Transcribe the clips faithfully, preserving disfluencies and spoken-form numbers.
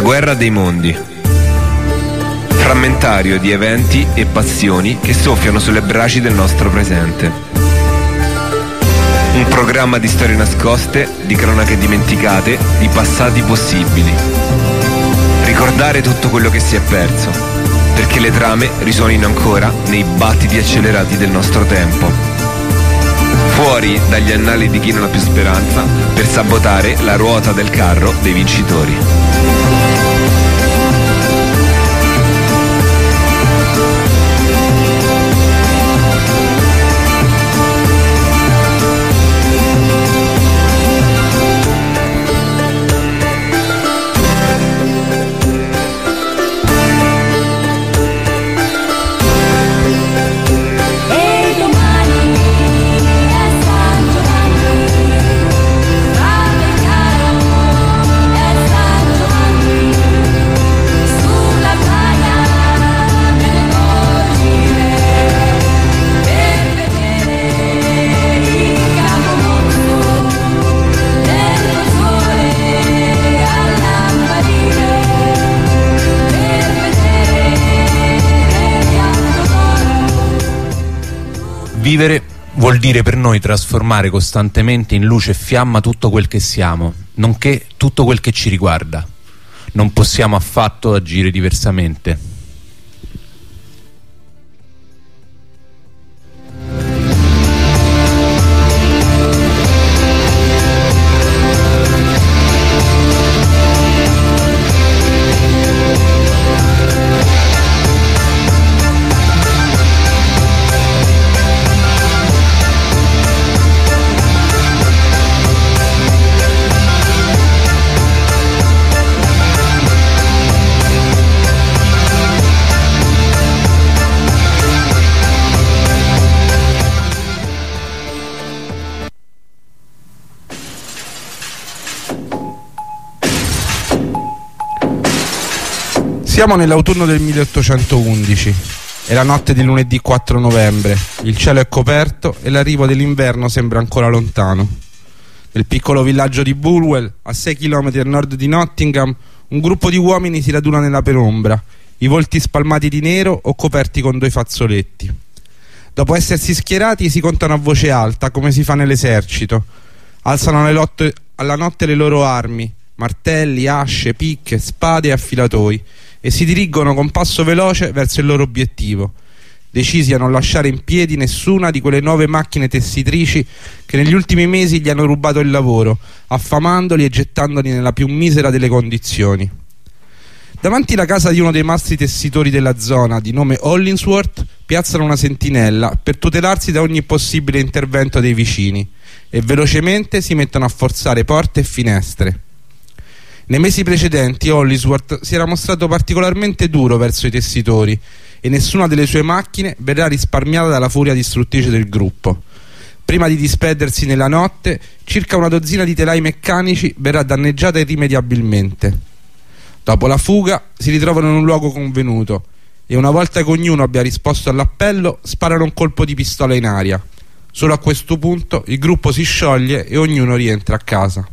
guerra dei mondi. Frammentario di eventi e passioni che soffiano sulle braci del nostro presente. Un programma di storie nascoste, di cronache dimenticate, di passati possibili. Ricordare tutto quello che si è perso, perché le trame risuonino ancora nei battiti accelerati del nostro tempo. Fuori dagli annali di chi non ha più speranza, per sabotare la ruota del carro dei vincitori. Vivere vuol dire per noi trasformare costantemente in luce e fiamma tutto quel che siamo, nonché tutto quel che ci riguarda. Non possiamo affatto agire diversamente. Siamo nell'autunno del milleottocentoundici. È la notte di lunedì quattro novembre. Il cielo è coperto e l'arrivo dell'inverno sembra ancora lontano. Nel piccolo villaggio di Bulwell, a sei chilometri a nord di Nottingham, un gruppo di uomini si raduna nella penombra, i volti spalmati di nero o coperti con due fazzoletti. Dopo essersi schierati si contano a voce alta, come si fa nell'esercito. Alzano alle lotte, alla notte le loro armi, martelli, asce, picche, spade e affilatoi, e si dirigono con passo veloce verso il loro obiettivo, decisi a non lasciare in piedi nessuna di quelle nuove macchine tessitrici che negli ultimi mesi gli hanno rubato il lavoro, affamandoli e gettandoli nella più misera delle condizioni. Davanti alla casa di uno dei mastri tessitori della zona, di nome Hollingsworth, piazzano una sentinella per tutelarsi da ogni possibile intervento dei vicini e velocemente si mettono a forzare porte e finestre. Nei mesi precedenti Hollingsworth si era mostrato particolarmente duro verso i tessitori e nessuna delle sue macchine verrà risparmiata dalla furia distruttrice del gruppo. Prima di disperdersi nella notte, circa una dozzina di telai meccanici verrà danneggiata irrimediabilmente. Dopo la fuga si ritrovano in un luogo convenuto e una volta che ognuno abbia risposto all'appello sparano un colpo di pistola in aria. Solo a questo punto il gruppo si scioglie e ognuno rientra a casa.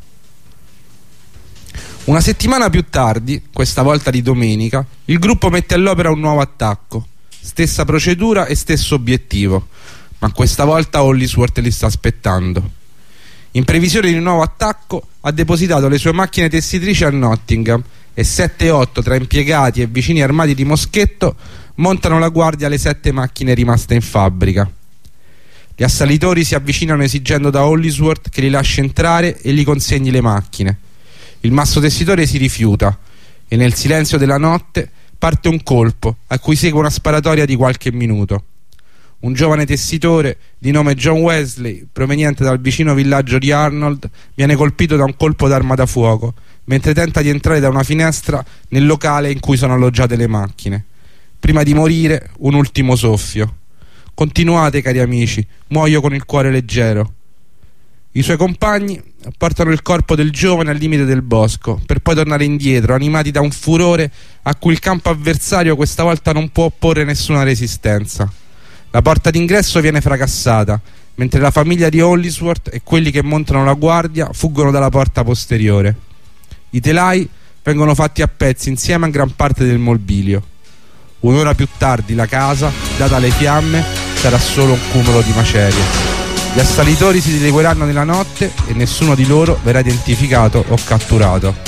Una settimana più tardi, questa volta di domenica, il gruppo mette all'opera un nuovo attacco. Stessa procedura e stesso obiettivo, ma questa volta Hollingsworth li sta aspettando. In previsione di un nuovo attacco, ha depositato le sue macchine tessitrici a Nottingham e sette otto tra impiegati e vicini armati di moschetto montano la guardia alle sette macchine rimaste in fabbrica. Gli assalitori si avvicinano esigendo da Hollingsworth che li lasci entrare e gli consegni le macchine. Il mastro tessitore si rifiuta e nel silenzio della notte parte un colpo a cui segue una sparatoria di qualche minuto. Un giovane tessitore di nome John Wesley, proveniente dal vicino villaggio di Arnold, viene colpito da un colpo d'arma da fuoco mentre tenta di entrare da una finestra nel locale in cui sono alloggiate le macchine. Prima di morire, un ultimo soffio. Continuate, cari amici, muoio con il cuore leggero. I suoi compagni portano il corpo del giovane al limite del bosco per poi tornare indietro, animati da un furore a cui il campo avversario questa volta non può opporre nessuna resistenza. La porta d'ingresso viene fracassata, mentre la famiglia di Hollingsworth e quelli che montano la guardia fuggono dalla porta posteriore. I telai vengono fatti a pezzi insieme a gran parte del mobilio. Un'ora più tardi la casa, data le fiamme, sarà solo un cumulo di macerie. Gli assalitori si dilegueranno nella notte e nessuno di loro verrà identificato o catturato.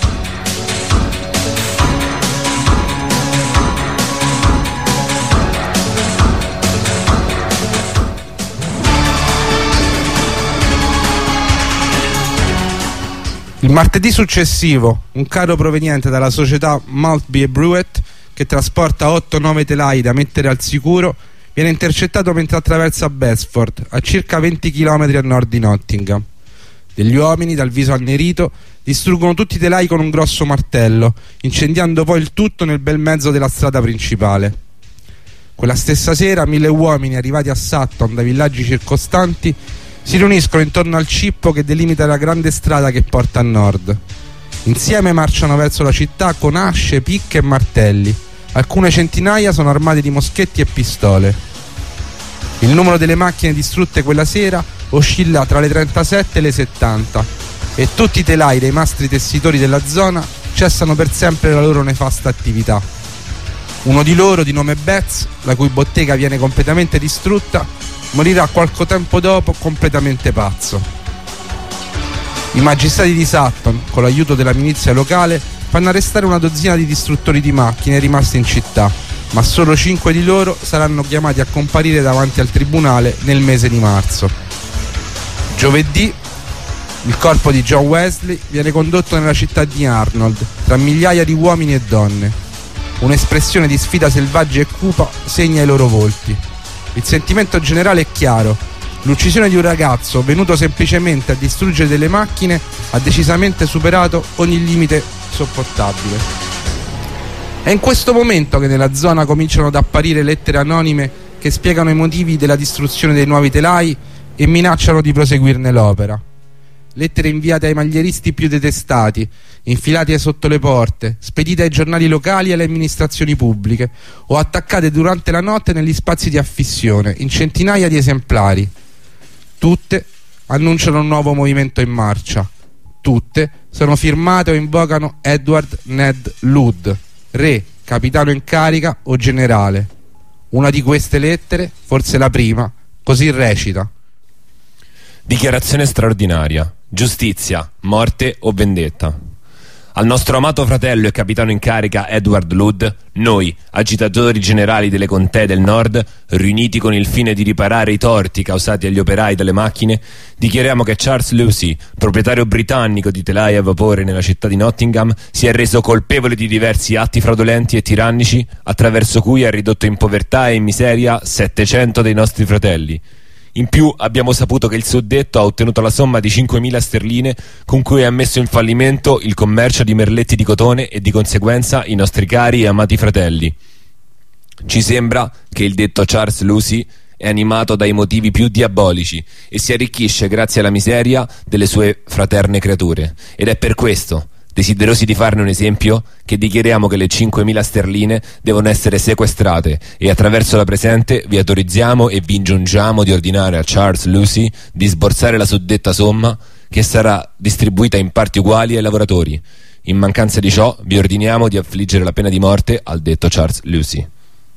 Il martedì successivo, un carro proveniente dalla società Maltby e Brewett, che trasporta otto nove telai da mettere al sicuro, viene intercettato mentre attraversa Besford, a circa venti chilometri a nord di Nottingham. Degli uomini, dal viso annerito, distruggono tutti i telai con un grosso martello, incendiando poi il tutto nel bel mezzo della strada principale. Quella stessa sera, mille uomini arrivati a Sutton dai villaggi circostanti si riuniscono intorno al cippo che delimita la grande strada che porta a nord. Insieme marciano verso la città con asce, picche e martelli. Alcune centinaia sono armate di moschetti e pistole. Il numero delle macchine distrutte quella sera oscilla tra le trentasette e le settanta e tutti i telai dei mastri tessitori della zona cessano per sempre la loro nefasta attività. Uno di loro, di nome Betts, la cui bottega viene completamente distrutta, morirà qualche tempo dopo completamente pazzo. I magistrati di Sutton, con l'aiuto della milizia locale, fanno arrestare una dozzina di distruttori di macchine rimasti in città, ma solo cinque di loro saranno chiamati a comparire davanti al tribunale nel mese di marzo. Giovedì il corpo di John Wesley viene condotto nella città di Arnold tra migliaia di uomini e donne. Un'espressione di sfida selvaggia e cupa segna i loro volti. Il sentimento generale è chiaro: l'uccisione di un ragazzo venuto semplicemente a distruggere delle macchine ha decisamente superato ogni limite sopportabile. È in questo momento che nella zona cominciano ad apparire lettere anonime che spiegano i motivi della distruzione dei nuovi telai e minacciano di proseguirne l'opera. Lettere inviate ai maglieristi più detestati, infilate sotto le porte, spedite ai giornali locali e alle amministrazioni pubbliche, o attaccate durante la notte negli spazi di affissione, in centinaia di esemplari. Tutte annunciano un nuovo movimento in marcia. Tutte sono firmate o invocano Edward Ned Ludd, re, capitano in carica o generale. Una di queste lettere, forse la prima, così recita: dichiarazione straordinaria. Giustizia, morte o vendetta. Al nostro amato fratello e capitano in carica Edward Ludd, noi, agitatori generali delle contee del nord, riuniti con il fine di riparare i torti causati agli operai dalle macchine, dichiariamo che Charles Lucy, proprietario britannico di telai a vapore nella città di Nottingham, si è reso colpevole di diversi atti fraudolenti e tirannici, attraverso cui ha ridotto in povertà e in miseria settecento dei nostri fratelli. In più abbiamo saputo che il suddetto ha ottenuto la somma di cinquemila sterline con cui ha messo in fallimento il commercio di merletti di cotone e di conseguenza i nostri cari e amati fratelli. Ci sembra che il detto Charles Lucy è animato dai motivi più diabolici e si arricchisce grazie alla miseria delle sue fraterne creature, ed è per questo, desiderosi di farne un esempio, che dichiariamo che le cinquemila sterline devono essere sequestrate e attraverso la presente vi autorizziamo e vi ingiungiamo di ordinare a Charles Lucy di sborsare la suddetta somma, che sarà distribuita in parti uguali ai lavoratori. In mancanza di ciò vi ordiniamo di affliggere la pena di morte al detto Charles Lucy.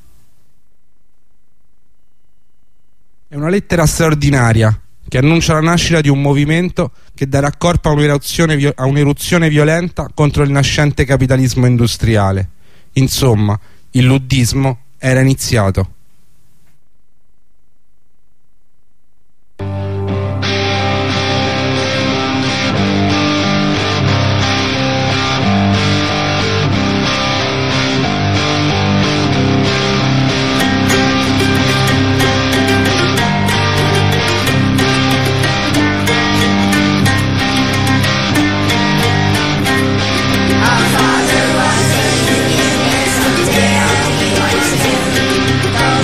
È una lettera straordinaria che annuncia la nascita di un movimento che darà corpo a un'eruzione, a un'eruzione violenta contro il nascente capitalismo industriale. Insomma, il luddismo era iniziato. Go!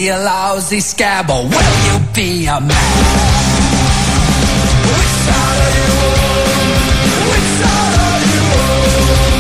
be a lousy scab, or will you be a man? Which side are you on? Which side are you on?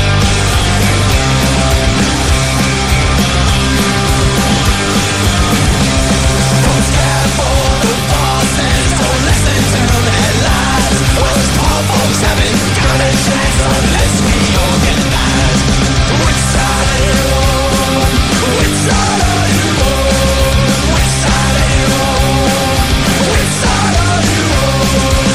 Don't scab for the bosses, don't listen to their lies. Those poor folks haven't got a chance unless we all get mad. Which side are you on? Which side are you on? Which side are you on? Which side are you on?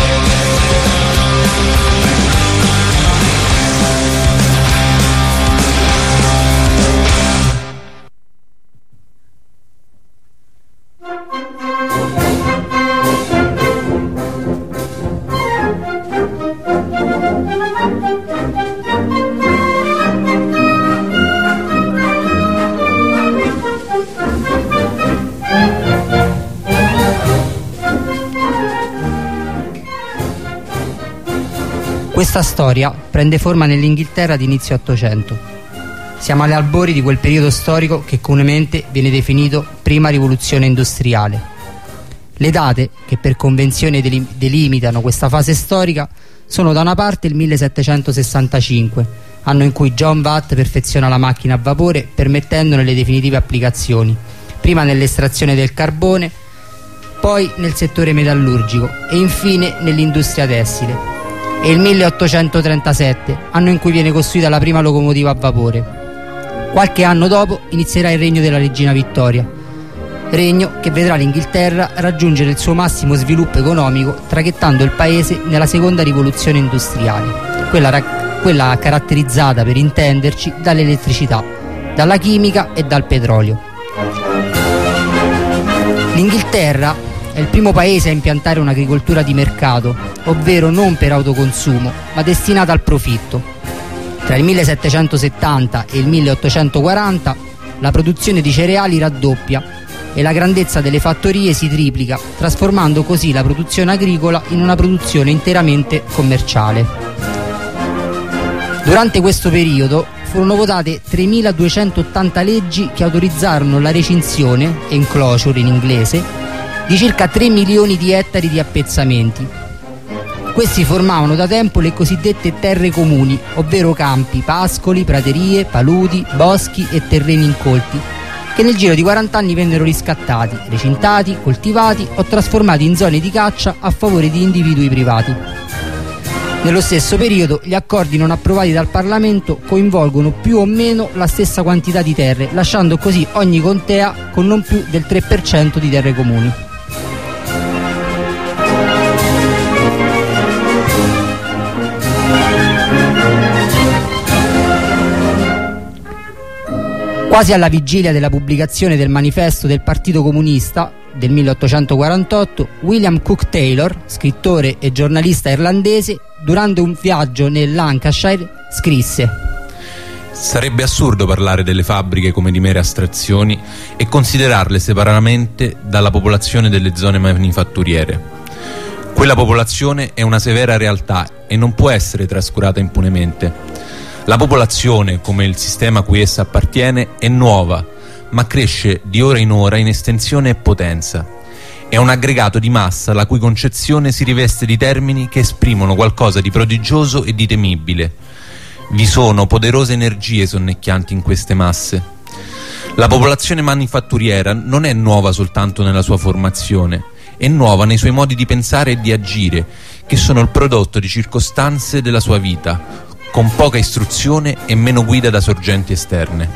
Questa storia prende forma nell'Inghilterra di inizio Ottocento. Siamo agli albori di quel periodo storico che comunemente viene definito prima rivoluzione industriale. Le date che per convenzione delim- delimitano questa fase storica sono da una parte il millesettecentosessantacinque, anno in cui John Watt perfeziona la macchina a vapore permettendone le definitive applicazioni, prima nell'estrazione del carbone, poi nel settore metallurgico e infine nell'industria tessile, e il milleottocentotrentasette, anno in cui viene costruita la prima locomotiva a vapore. Qualche anno dopo inizierà il regno della regina Vittoria, regno che vedrà l'Inghilterra raggiungere il suo massimo sviluppo economico traghettando il paese nella seconda rivoluzione industriale, quella, ra- quella caratterizzata, per intenderci, dall'elettricità, dalla chimica e dal petrolio. L'Inghilterra è il primo paese a impiantare un'agricoltura di mercato, ovvero non per autoconsumo, ma destinata al profitto. Tra il millesettecentosettanta e il milleottocentoquaranta la produzione di cereali raddoppia e la grandezza delle fattorie si triplica, trasformando così la produzione agricola in una produzione interamente commerciale. Durante questo periodo furono votate tremiladuecentottanta leggi che autorizzarono la recinzione, enclosure in inglese, di circa tre milioni di ettari di appezzamenti. Questi formavano da tempo le cosiddette terre comuni, ovvero campi, pascoli, praterie, paludi, boschi e terreni incolti, che nel giro di quaranta anni vennero riscattati, recintati, coltivati o trasformati in zone di caccia a favore di individui privati. Nello stesso periodo gli accordi non approvati dal Parlamento coinvolgono più o meno la stessa quantità di terre, lasciando così ogni contea con non più del tre per cento di terre comuni. Quasi alla vigilia della pubblicazione del manifesto del Partito Comunista del milleottocentoquarantotto, William Cook Taylor, scrittore e giornalista irlandese, durante un viaggio nel Lancashire scrisse: sarebbe assurdo parlare delle fabbriche come di mere astrazioni e considerarle separatamente dalla popolazione delle zone manifatturiere. Quella popolazione è una severa realtà e non può essere trascurata impunemente. La popolazione, come il sistema a cui essa appartiene, è nuova, ma cresce di ora in ora in estensione e potenza. È un aggregato di massa la cui concezione si riveste di termini che esprimono qualcosa di prodigioso e di temibile. Vi sono poderose energie sonnecchianti in queste masse. La popolazione manifatturiera non è nuova soltanto nella sua formazione, è nuova nei suoi modi di pensare e di agire, che sono il prodotto di circostanze della sua vita, con poca istruzione e meno guida da sorgenti esterne.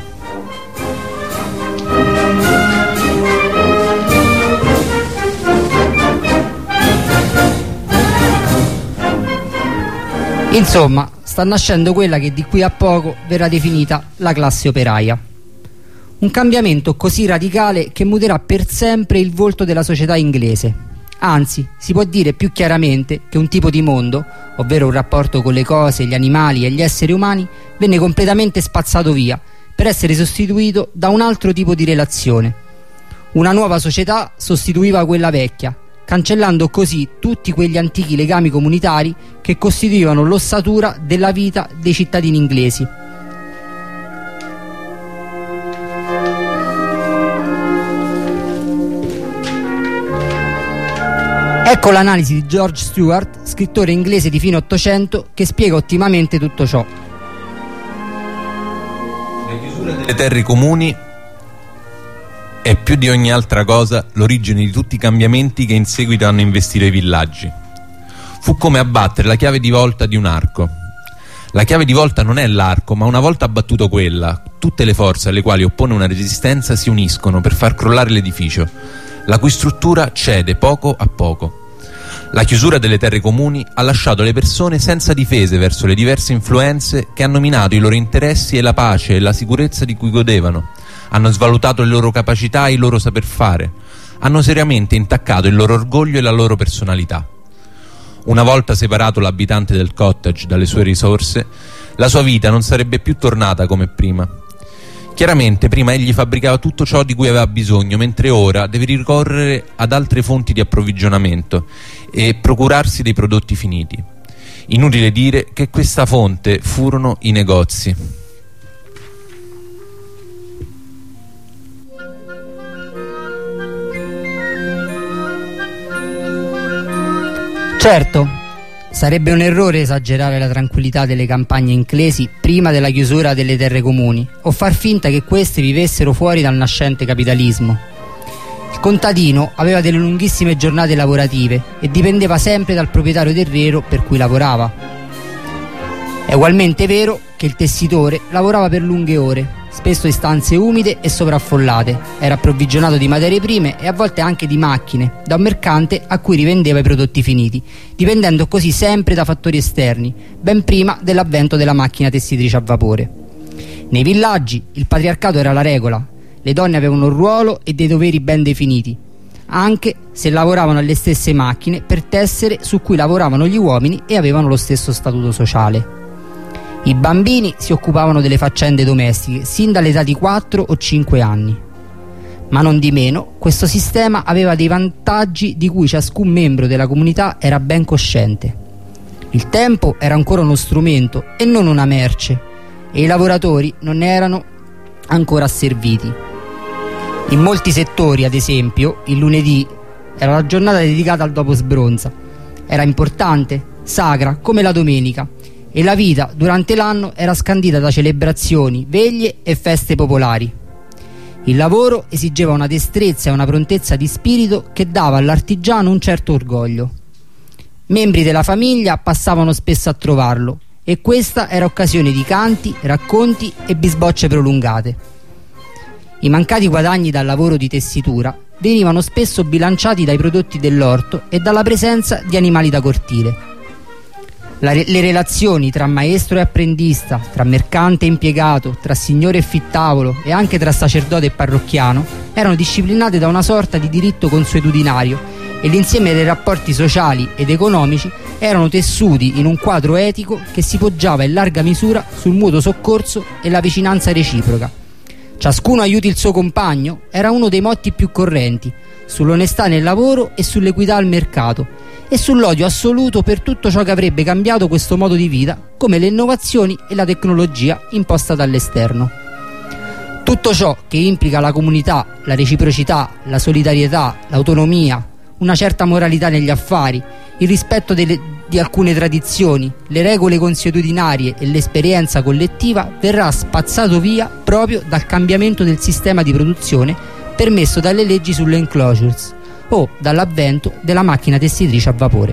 Insomma, sta nascendo quella che di qui a poco verrà definita la classe operaia. Un cambiamento così radicale che muterà per sempre il volto della società inglese. Anzi, si può dire più chiaramente che un tipo di mondo, ovvero un rapporto con le cose, gli animali e gli esseri umani, venne completamente spazzato via per essere sostituito da un altro tipo di relazione. Una nuova società sostituiva quella vecchia, cancellando così tutti quegli antichi legami comunitari che costituivano l'ossatura della vita dei cittadini inglesi. Ecco l'analisi di George Stewart, scrittore inglese di fine Ottocento, che spiega ottimamente tutto ciò. La chiusura delle terre comuni è più di ogni altra cosa l'origine di tutti i cambiamenti che in seguito hanno investito i villaggi. Fu come abbattere la chiave di volta di un arco. La chiave di volta non è l'arco, ma una volta abbattuto quella, tutte le forze alle quali oppone una resistenza si uniscono per far crollare l'edificio, la cui struttura cede poco a poco. La chiusura delle terre comuni ha lasciato le persone senza difese verso le diverse influenze che hanno minato i loro interessi e la pace e la sicurezza di cui godevano, hanno svalutato le loro capacità e il loro saper fare, hanno seriamente intaccato il loro orgoglio e la loro personalità. Una volta separato l'abitante del cottage dalle sue risorse, la sua vita non sarebbe più tornata come prima. Chiaramente prima egli fabbricava tutto ciò di cui aveva bisogno, mentre ora deve ricorrere ad altre fonti di approvvigionamento e procurarsi dei prodotti finiti. Inutile dire che questa fonte furono i negozi. Certo, sarebbe un errore esagerare la tranquillità delle campagne inglesi prima della chiusura delle terre comuni o far finta che queste vivessero fuori dal nascente capitalismo. Il contadino aveva delle lunghissime giornate lavorative e dipendeva sempre dal proprietario terriero per cui lavorava. È ugualmente vero che il tessitore lavorava per lunghe ore, spesso in stanze umide e sovraffollate, era approvvigionato di materie prime e a volte anche di macchine da un mercante a cui rivendeva i prodotti finiti, dipendendo così sempre da fattori esterni, ben prima dell'avvento della macchina tessitrice a vapore. Nei villaggi il patriarcato era la regola, le donne avevano un ruolo e dei doveri ben definiti, anche se lavoravano alle stesse macchine per tessere su cui lavoravano gli uomini e avevano lo stesso statuto sociale. I bambini si occupavano delle faccende domestiche sin dall'età di quattro o cinque anni. Ma non di meno, questo sistema aveva dei vantaggi di cui ciascun membro della comunità era ben cosciente. Il tempo era ancora uno strumento e non una merce, e i lavoratori non ne erano ancora asserviti. In molti settori, ad esempio, il lunedì era la giornata dedicata al dopo sbronza. Era importante, sacra, come la domenica, e la vita durante l'anno era scandita da celebrazioni, veglie e feste popolari. Il lavoro esigeva una destrezza e una prontezza di spirito che dava all'artigiano un certo orgoglio. Membri della famiglia passavano spesso a trovarlo e questa era occasione di canti, racconti e bisbocce prolungate. I mancati guadagni dal lavoro di tessitura venivano spesso bilanciati dai prodotti dell'orto e dalla presenza di animali da cortile. La, le relazioni tra maestro e apprendista, tra mercante e impiegato, tra signore e fittavolo e anche tra sacerdote e parrocchiano erano disciplinate da una sorta di diritto consuetudinario e l'insieme dei rapporti sociali ed economici erano tessuti in un quadro etico che si poggiava in larga misura sul mutuo soccorso e la vicinanza reciproca. Ciascuno aiuti il suo compagno era uno dei motti più correnti, sull'onestà nel lavoro e sull'equità al mercato, e sull'odio assoluto per tutto ciò che avrebbe cambiato questo modo di vita, come le innovazioni e la tecnologia imposta dall'esterno. Tutto ciò che implica la comunità, la reciprocità, la solidarietà, l'autonomia, una certa moralità negli affari, il rispetto delle, di alcune tradizioni, le regole consuetudinarie e l'esperienza collettiva verrà spazzato via proprio dal cambiamento del sistema di produzione permesso dalle leggi sulle enclosures o dall'avvento della macchina tessitrice a vapore.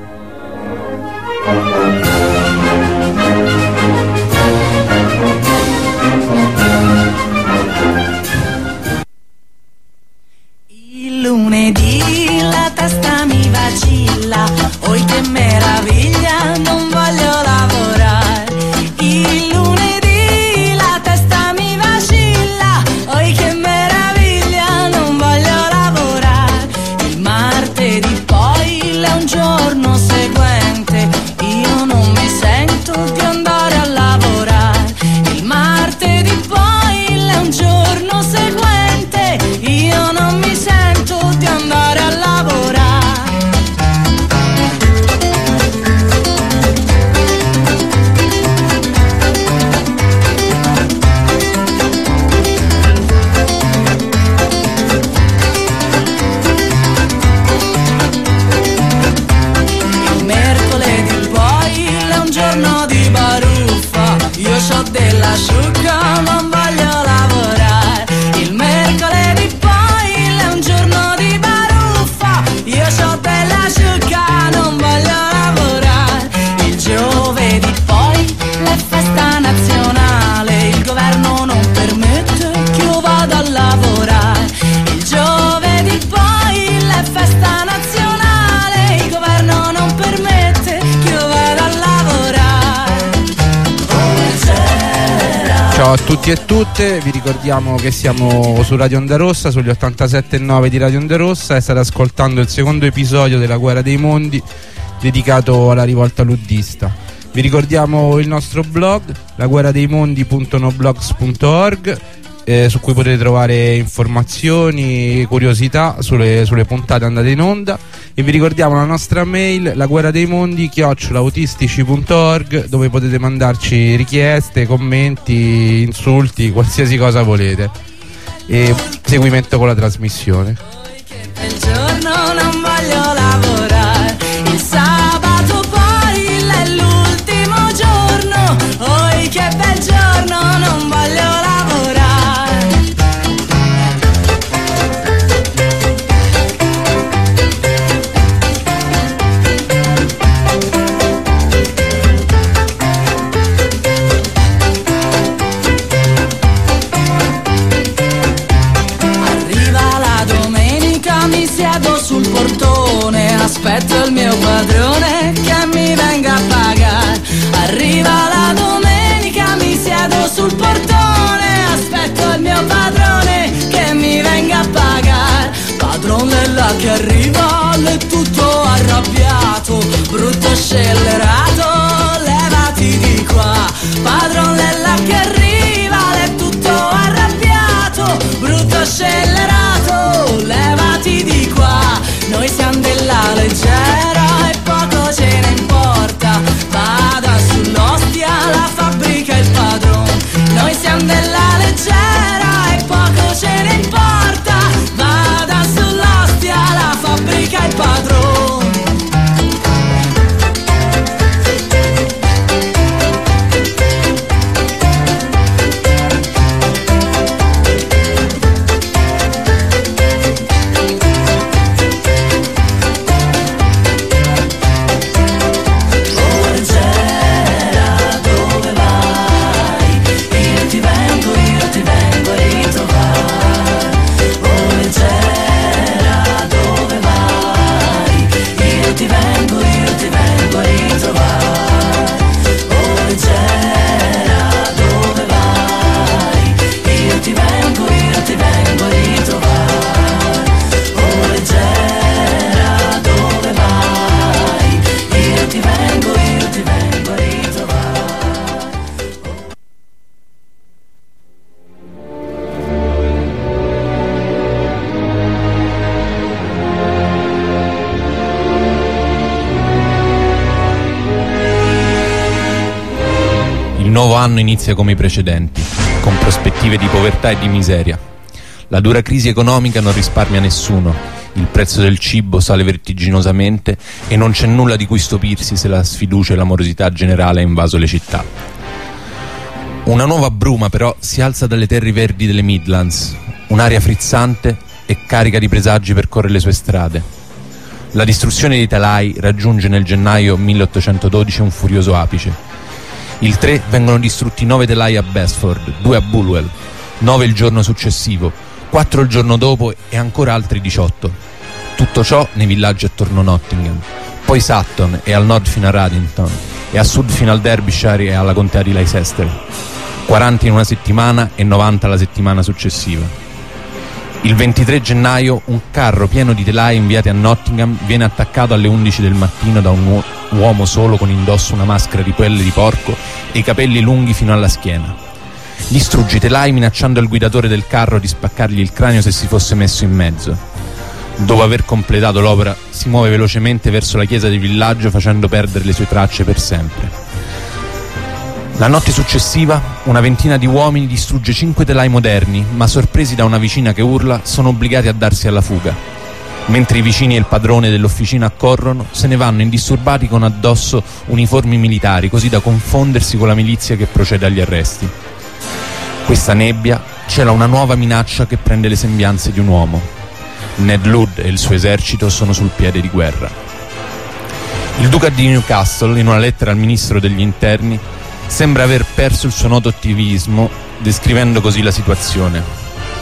Il lunedì la testa mi vacilla, oi che meraviglia, non voglio lavorare. Il lunedì la testa mi vacilla, oi che meraviglia, non voglio lavorare. Il martedì poi è un giorno seguente, io a tutti e tutte, vi ricordiamo che siamo su Radio Onda Rossa, sugli ottantasette virgola nove di Radio Onda Rossa, e state ascoltando il secondo episodio della Guerra dei Mondi dedicato alla rivolta luddista. Vi ricordiamo il nostro blog, laguerradeimondi punto noblogs punto org, eh, su cui potete trovare informazioni, curiosità sulle, sulle puntate andate in onda, e vi ricordiamo la nostra mail, laguerradeimondi chiocciola autistici punto org, dove potete mandarci richieste, commenti, insulti, qualsiasi cosa volete, e seguimento con la trasmissione. Il giorno non voglio lavorare, il sabato poi è l'ultimo giorno, oi che bel giorno, non voglio lavorare. Sul portone aspetto il mio padrone che mi venga a pagare. Arriva la domenica, mi siedo sul portone, aspetto il mio padrone che mi venga a pagare. Padrone là che arriva, è tutto arrabbiato, brutto scellerato, levati di qua. Padrone là che arriva, è tutto arrabbiato, brutto scellerato, levati di qua. Noi siamo della leggera e poco ce ne importa, vada sull'ostia, la fabbrica il padrone. Noi siamo della leggera e poco ce ne importa, vada sull'ostia, la fabbrica il padrone. Il nuovo anno inizia come i precedenti, con prospettive di povertà e di miseria. La dura crisi economica non risparmia nessuno, il prezzo del cibo sale vertiginosamente e non c'è nulla di cui stupirsi se la sfiducia e la morosità generale ha invaso le città. Una nuova bruma però si alza dalle terre verdi delle Midlands, un'aria frizzante e carica di presagi percorre le sue strade. La distruzione dei telai raggiunge nel gennaio milleottocentododici un furioso apice. Il tre vengono distrutti nove telai a Basford, due a Bulwell, nove il giorno successivo, quattro il giorno dopo e ancora altri diciotto. Tutto ciò nei villaggi attorno a Nottingham, poi Sutton e al nord fino a Radington e a sud fino al Derbyshire e alla contea di Leicester. quaranta in una settimana e novanta la settimana successiva. Il ventitré gennaio un carro pieno di telai inviati a Nottingham viene attaccato alle undici del mattino da un uomo uomo solo con indosso una maschera di pelle di porco e i capelli lunghi fino alla schiena. Distrugge i telai minacciando il guidatore del carro di spaccargli il cranio se si fosse messo in mezzo. Dopo aver completato l'opera si muove velocemente verso la chiesa di villaggio facendo perdere le sue tracce per sempre. La notte successiva una ventina di uomini distrugge cinque telai moderni, ma sorpresi da una vicina che urla sono obbligati a darsi alla fuga. Mentre i vicini e il padrone dell'officina accorrono, se ne vanno indisturbati con addosso uniformi militari, così da confondersi con la milizia che procede agli arresti. Questa nebbia cela una nuova minaccia che prende le sembianze di un uomo. Ned Ludd e il suo esercito sono sul piede di guerra. Il duca di Newcastle, in una lettera al ministro degli interni, sembra aver perso il suo noto ottimismo, descrivendo così la situazione.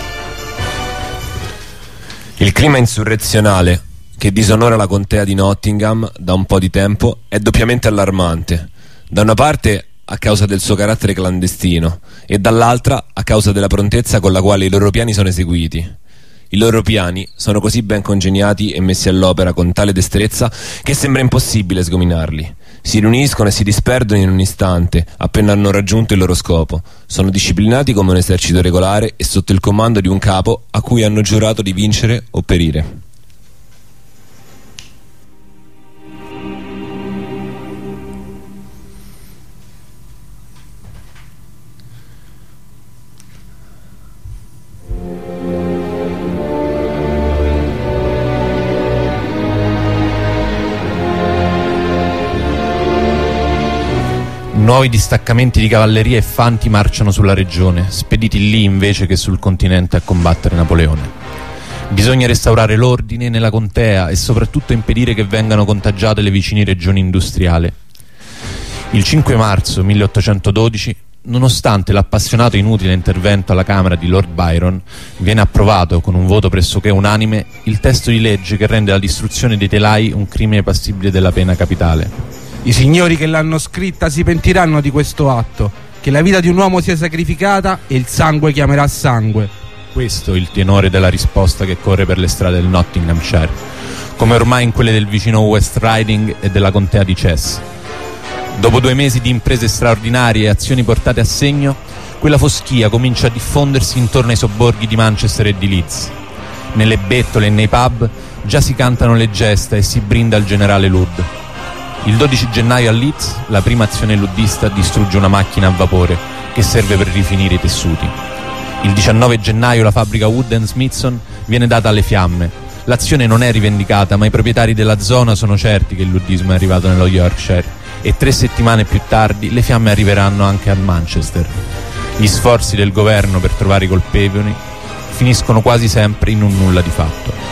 Il clima insurrezionale che disonora la contea di Nottingham da un po' di tempo è doppiamente allarmante. Da una parte a causa del suo carattere clandestino e dall'altra a causa della prontezza con la quale i loro piani sono eseguiti. I loro piani sono così ben congegnati e messi all'opera con tale destrezza che sembra impossibile sgominarli. Si riuniscono e si disperdono in un istante, appena hanno raggiunto il loro scopo. Sono disciplinati come un esercito regolare e sotto il comando di un capo a cui hanno giurato di vincere o perire. Nuovi distaccamenti di cavalleria e fanti marciano sulla regione, spediti lì invece che sul continente a combattere Napoleone. Bisogna restaurare l'ordine nella contea e soprattutto impedire che vengano contagiate le vicine regioni industriali. Il cinque marzo milleottocentododici, nonostante l'appassionato e inutile intervento alla Camera di Lord Byron, viene approvato con un voto pressoché unanime il testo di legge che rende la distruzione dei telai un crimine passibile della pena capitale. I signori che l'hanno scritta si pentiranno di questo atto, che la vita di un uomo sia sacrificata e il sangue chiamerà sangue. Questo è il tenore della risposta che corre per le strade del Nottinghamshire, come ormai in quelle del vicino West Riding e della contea di Chess. Dopo due mesi di imprese straordinarie e azioni portate a segno, quella foschia comincia a diffondersi intorno ai sobborghi di Manchester e di Leeds. Nelle bettole e nei pub già si cantano le gesta e si brinda al generale Ludd. Il dodici gennaio a Leeds la prima azione luddista distrugge una macchina a vapore che serve per rifinire i tessuti. Il diciannove gennaio la fabbrica Wood and Smithson viene data alle fiamme. L'azione non è rivendicata, ma i proprietari della zona sono certi che il luddismo è arrivato nello Yorkshire e tre settimane più tardi le fiamme arriveranno anche a Manchester. Gli sforzi del governo per trovare i colpevoli finiscono quasi sempre in un nulla di fatto.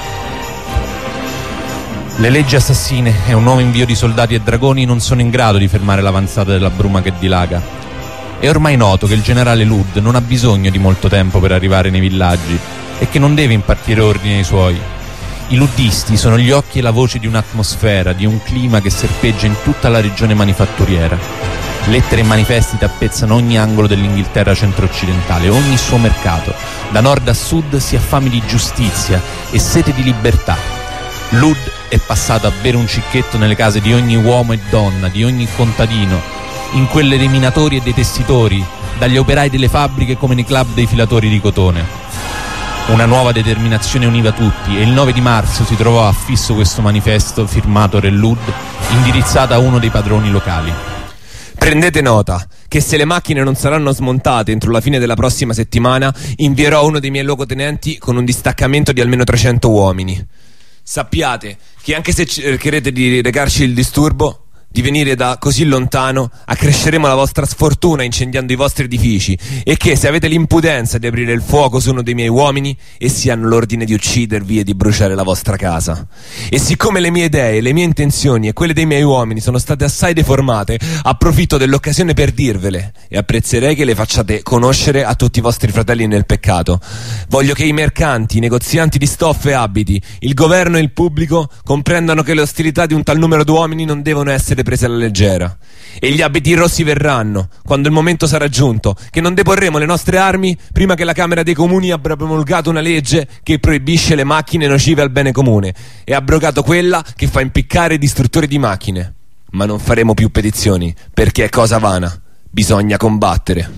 Le leggi assassine e un nuovo invio di soldati e dragoni non sono in grado di fermare l'avanzata della bruma che dilaga. È ormai noto che il generale Ludd non ha bisogno di molto tempo per arrivare nei villaggi e che non deve impartire ordini ai suoi. I luddisti sono gli occhi e la voce di un'atmosfera, di un clima che serpeggia in tutta la regione manifatturiera. Lettere e manifesti tappezzano ogni angolo dell'Inghilterra centro-occidentale, ogni suo mercato. Da nord a sud si ha fame di giustizia e sete di libertà. Ludd è passato a bere un cicchetto nelle case di ogni uomo e donna, di ogni contadino, in quelle dei minatori e dei tessitori, dagli operai delle fabbriche come nei club dei filatori di cotone. Una nuova determinazione univa tutti e il nove di marzo si trovò affisso questo manifesto firmato Re Ludd, indirizzato a uno dei padroni locali. Prendete nota che se le macchine non saranno smontate entro la fine della prossima settimana, invierò uno dei miei luogotenenti con un distaccamento di almeno trecento uomini. Sappiate che anche se cercherete di recarci il disturbo, di venire da così lontano, accresceremo la vostra sfortuna incendiando i vostri edifici, e che se avete l'impudenza di aprire il fuoco su uno dei miei uomini, essi hanno l'ordine di uccidervi e di bruciare la vostra casa. E siccome le mie idee, le mie intenzioni e quelle dei miei uomini sono state assai deformate, approfitto dell'occasione per dirvele, e apprezzerei che le facciate conoscere a tutti i vostri fratelli nel peccato. Voglio che i mercanti, i negozianti di stoffe e abiti, il governo e il pubblico comprendano che le ostilità di un tal numero di uomini non devono essere prese alla leggera, e gli abiti rossi verranno quando il momento sarà giunto, che non deporremo le nostre armi prima che la Camera dei Comuni abbia promulgato una legge che proibisce le macchine nocive al bene comune e abrogato quella che fa impiccare i distruttori di macchine. Ma non faremo più petizioni, perché è cosa vana, bisogna combattere.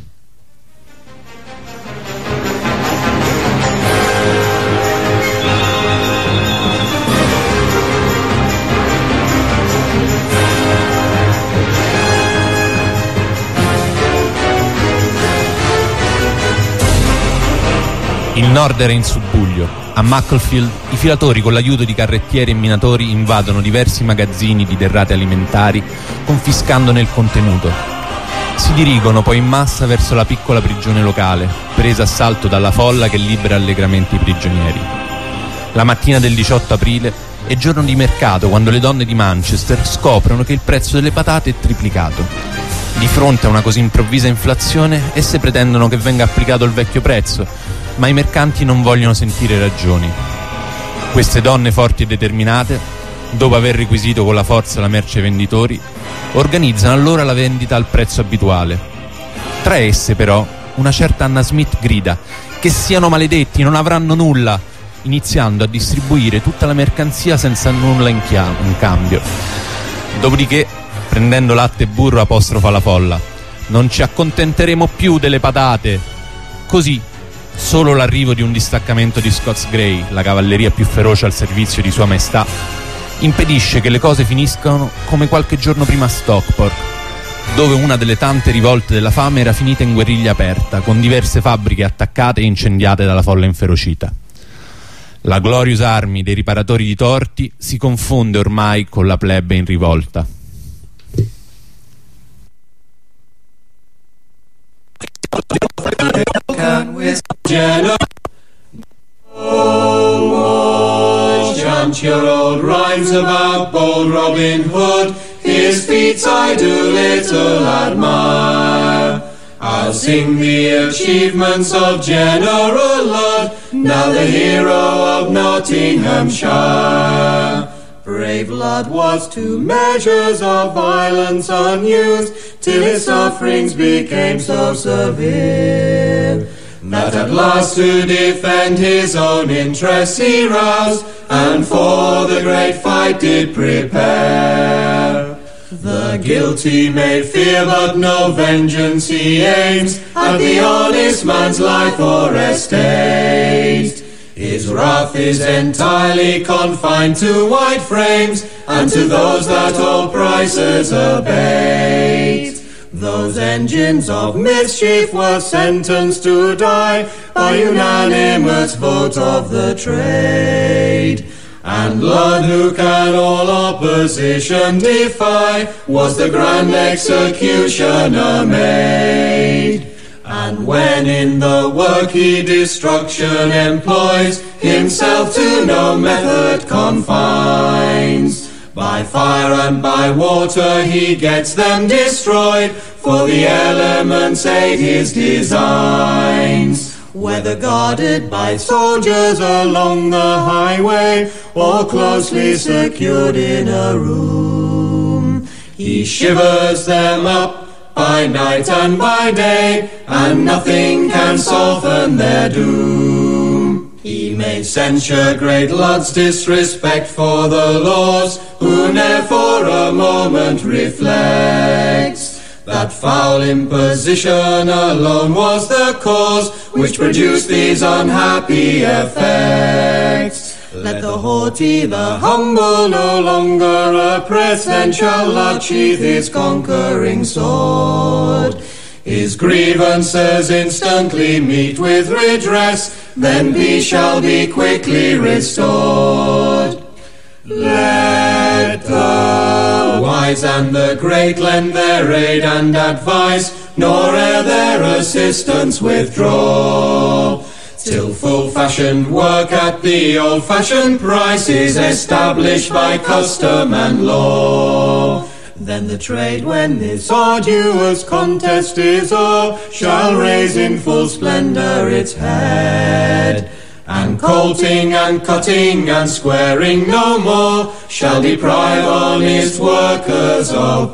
Il nord era in subbuglio. A Macclesfield i filatori con l'aiuto di carrettieri e minatori invadono diversi magazzini di derrate alimentari, confiscandone il contenuto. Si dirigono poi in massa verso la piccola prigione locale, presa a salto dalla folla che libera allegramente i prigionieri. La mattina del diciotto aprile è giorno di mercato quando le donne di Manchester scoprono che il prezzo delle patate è triplicato. Di fronte a una così improvvisa inflazione, esse pretendono che venga applicato il vecchio prezzo, ma i mercanti non vogliono sentire ragioni. Queste donne forti e determinate, dopo aver requisito con la forza la merce ai venditori, organizzano allora la vendita al prezzo abituale. Tra esse però una certa Anna Smith grida che siano maledetti, non avranno nulla, iniziando a distribuire tutta la mercanzia senza nulla in, chia- in cambio. Dopodiché, prendendo latte e burro, apostrofa la folla: non ci accontenteremo più delle patate. Così solo l'arrivo di un distaccamento di Scots Grey, la cavalleria più feroce al servizio di Sua Maestà, impedisce che le cose finiscano come qualche giorno prima a Stockport, dove una delle tante rivolte della fame era finita in guerriglia aperta, con diverse fabbriche attaccate e incendiate dalla folla inferocita. La Glorious Army dei riparatori di torti si confonde ormai con la plebe in rivolta. Chant your old rhymes about bold Robin Hood. His feats I do little admire. I'll sing the achievements of General Ludd, now the hero of Nottinghamshire. Brave Ludd was to measures of violence unused, till his sufferings became so severe, that at last to defend his own interests he roused, and for the great fight did prepare. The guilty may fear, but no vengeance he aims at the honest man's life or estate. His wrath is entirely confined to white frames, and to those that all prices abate. Those engines of mischief were sentenced to die by unanimous vote of the trade. And Ludd, who can all opposition defy, was the grand executioner made. And when in the work he destruction employs, himself to no method confines, by fire and by water he gets them destroyed, for the elements aid his designs. Whether guarded by soldiers along the highway, or closely secured in a room, he shivers them up by night and by day, and nothing can soften their doom. He may censure great Ludd's disrespect for the laws, who ne'er for a moment reflects that foul imposition alone was the cause which produced these unhappy effects. Let the haughty, the humble no longer oppress, then shall Ludd sheath his conquering sword. His grievances instantly meet with redress, then peace shall be quickly restored. Let the wise and the great lend their aid and advice, nor ere their assistance withdraw, till full-fashioned work at the old-fashioned price is established by custom and law. Then the trade, when this arduous contest is o'er, shall raise in full splendour its head, and colting and cutting and squaring no more shall deprive honest workers of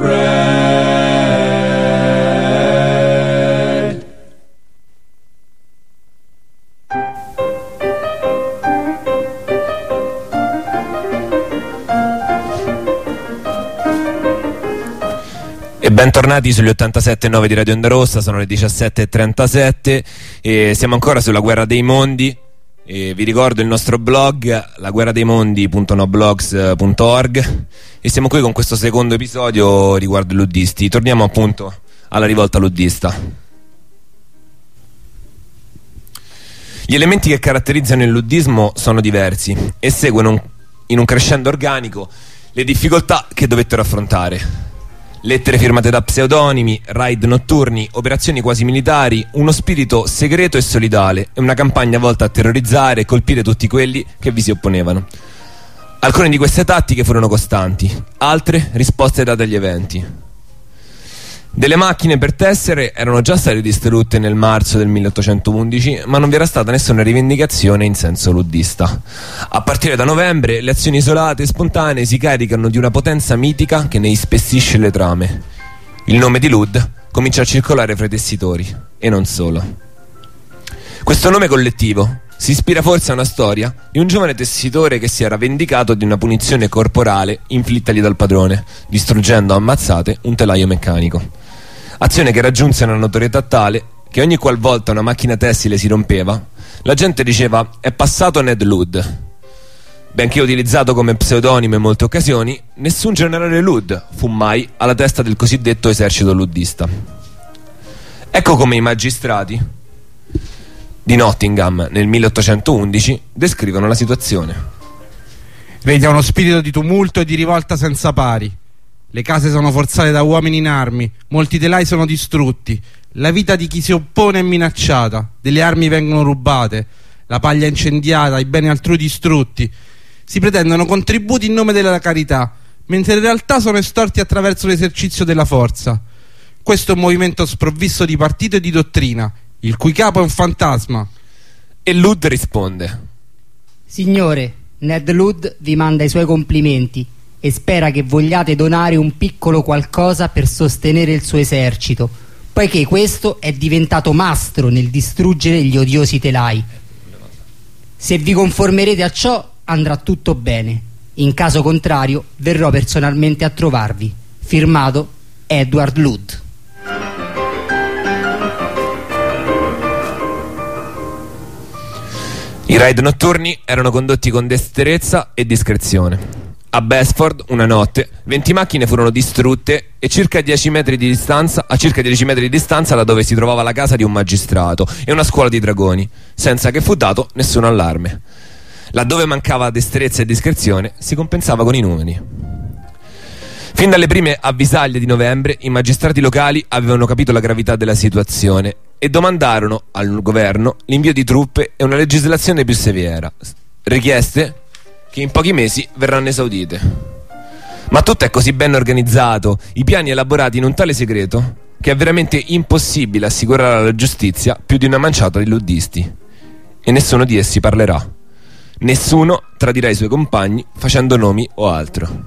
bread. E bentornati sugli ottantasette virgola nove di Radio Onda Rossa, sono le diciassette e trentasette e siamo ancora sulla Guerra dei Mondi. E vi ricordo il nostro blog, laguerradeimondi punto noblogs punto org, e siamo qui con questo secondo episodio riguardo i luddisti. Torniamo appunto alla rivolta luddista. Gli elementi che caratterizzano il luddismo sono diversi e seguono un, in un crescendo organico le difficoltà che dovettero affrontare. Lettere firmate da pseudonimi, raid notturni, operazioni quasi militari, uno spirito segreto e solidale e una campagna volta a terrorizzare e colpire tutti quelli che vi si opponevano. Alcune di queste tattiche furono costanti, altre risposte date agli eventi. Delle macchine per tessere erano già state distrutte nel marzo del milleottocentoundici, ma non vi era stata nessuna rivendicazione in senso luddista. A partire da novembre le azioni isolate e spontanee si caricano di una potenza mitica che ne ispessisce le trame. Il nome di Lud comincia a circolare fra i tessitori, e non solo. Questo nome collettivo si ispira forse a una storia di un giovane tessitore che si era vendicato di una punizione corporale inflittagli dal padrone, distruggendo a ammazzate un telaio meccanico. Azione che raggiunse una notorietà tale che ogni qualvolta una macchina tessile si rompeva, la gente diceva «è passato Ned Lud». Benché utilizzato come pseudonimo in molte occasioni, nessun generale Lud fu mai alla testa del cosiddetto esercito luddista. Ecco come i magistrati di Nottingham nel milleottocentoundici descrivono la situazione. Regna uno spirito di tumulto e di rivolta senza pari. Le case sono forzate da uomini in armi, molti telai sono distrutti, la vita di chi si oppone è minacciata, delle armi vengono rubate, la paglia incendiata, i beni altrui distrutti. Si pretendono contributi in nome della carità, mentre in realtà sono estorti attraverso l'esercizio della forza. Questo è un movimento sprovvisto di partito e di dottrina, il cui capo è un fantasma. E Lud risponde: Signore, Ned Lud vi manda i suoi complimenti e spera che vogliate donare un piccolo qualcosa per sostenere il suo esercito, poiché questo è diventato mastro nel distruggere gli odiosi telai. Se vi conformerete a ciò andrà tutto bene, in caso contrario verrò personalmente a trovarvi. Firmato Edward Lud. I raid notturni erano condotti con destrezza e discrezione. A Besford, una notte, venti macchine furono distrutte e circa dieci metri di distanza, a circa dieci metri di distanza da dove si trovava la casa di un magistrato e una scuola di dragoni, senza che fu dato nessun allarme. Laddove mancava destrezza e discrezione, si compensava con i numeri. Fin dalle prime avvisaglie di novembre, i magistrati locali avevano capito la gravità della situazione e domandarono al governo l'invio di truppe e una legislazione più severa, richieste che in pochi mesi verranno esaudite. Ma tutto è così ben organizzato, i piani elaborati in un tale segreto, che è veramente impossibile assicurare alla giustizia più di una manciata di luddisti. E nessuno di essi parlerà. Nessuno tradirà i suoi compagni facendo nomi o altro.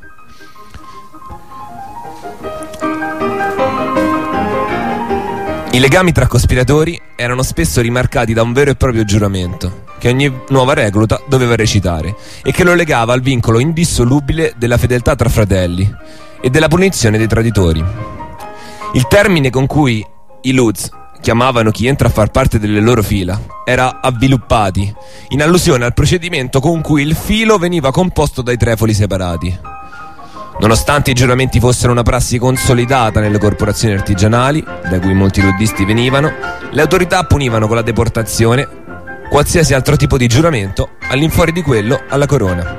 I legami tra cospiratori erano spesso rimarcati da un vero e proprio giuramento che ogni nuova recluta doveva recitare e che lo legava al vincolo indissolubile della fedeltà tra fratelli e della punizione dei traditori. Il termine con cui i Luds chiamavano chi entra a far parte delle loro fila era avviluppati, in allusione al procedimento con cui il filo veniva composto dai trefoli separati. Nonostante i giuramenti fossero una prassi consolidata nelle corporazioni artigianali, da cui molti luddisti venivano, le autorità punivano con la deportazione qualsiasi altro tipo di giuramento all'infuori di quello alla corona.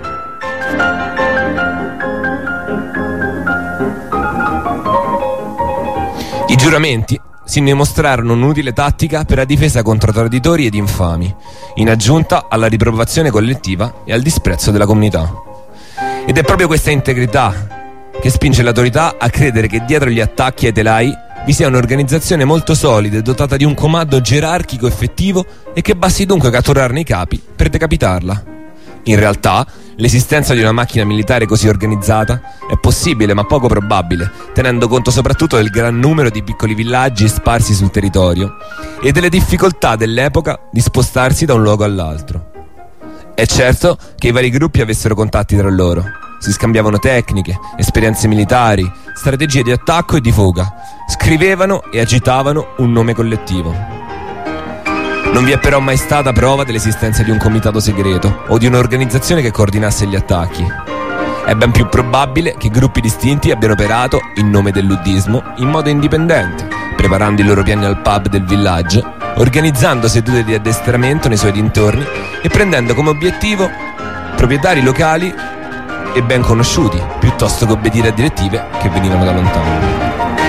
I giuramenti si dimostrarono un'utile tattica per la difesa contro traditori ed infami, in aggiunta alla riprovazione collettiva e al disprezzo della comunità. Ed è proprio questa integrità che spinge l'autorità a credere che dietro gli attacchi ai telai vi sia un'organizzazione molto solida e dotata di un comando gerarchico effettivo e che basti dunque catturarne i capi per decapitarla. In realtà, l'esistenza di una macchina militare così organizzata è possibile ma poco probabile, tenendo conto soprattutto del gran numero di piccoli villaggi sparsi sul territorio e delle difficoltà dell'epoca di spostarsi da un luogo all'altro. È certo che i vari gruppi avessero contatti tra loro, si scambiavano tecniche, esperienze militari, strategie di attacco e di fuga, scrivevano e agitavano un nome collettivo. Non vi è però mai stata prova dell'esistenza di un comitato segreto o di un'organizzazione che coordinasse gli attacchi. È ben più probabile che gruppi distinti abbiano operato in nome del luddismo in modo indipendente, preparando i loro piani al pub del villaggio, organizzando sedute di addestramento nei suoi dintorni e prendendo come obiettivo proprietari locali e ben conosciuti, piuttosto che obbedire a direttive che venivano da lontano.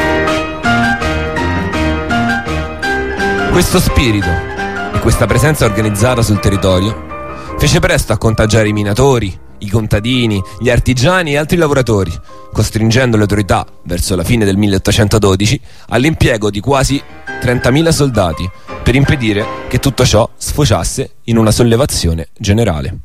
Questo spirito e questa presenza organizzata sul territorio fece presto a contagiare i minatori, i contadini, gli artigiani e altri lavoratori, costringendo le autorità, verso la fine del milleottocentododici, all'impiego di quasi trentamila soldati per impedire che tutto ciò sfociasse in una sollevazione generale.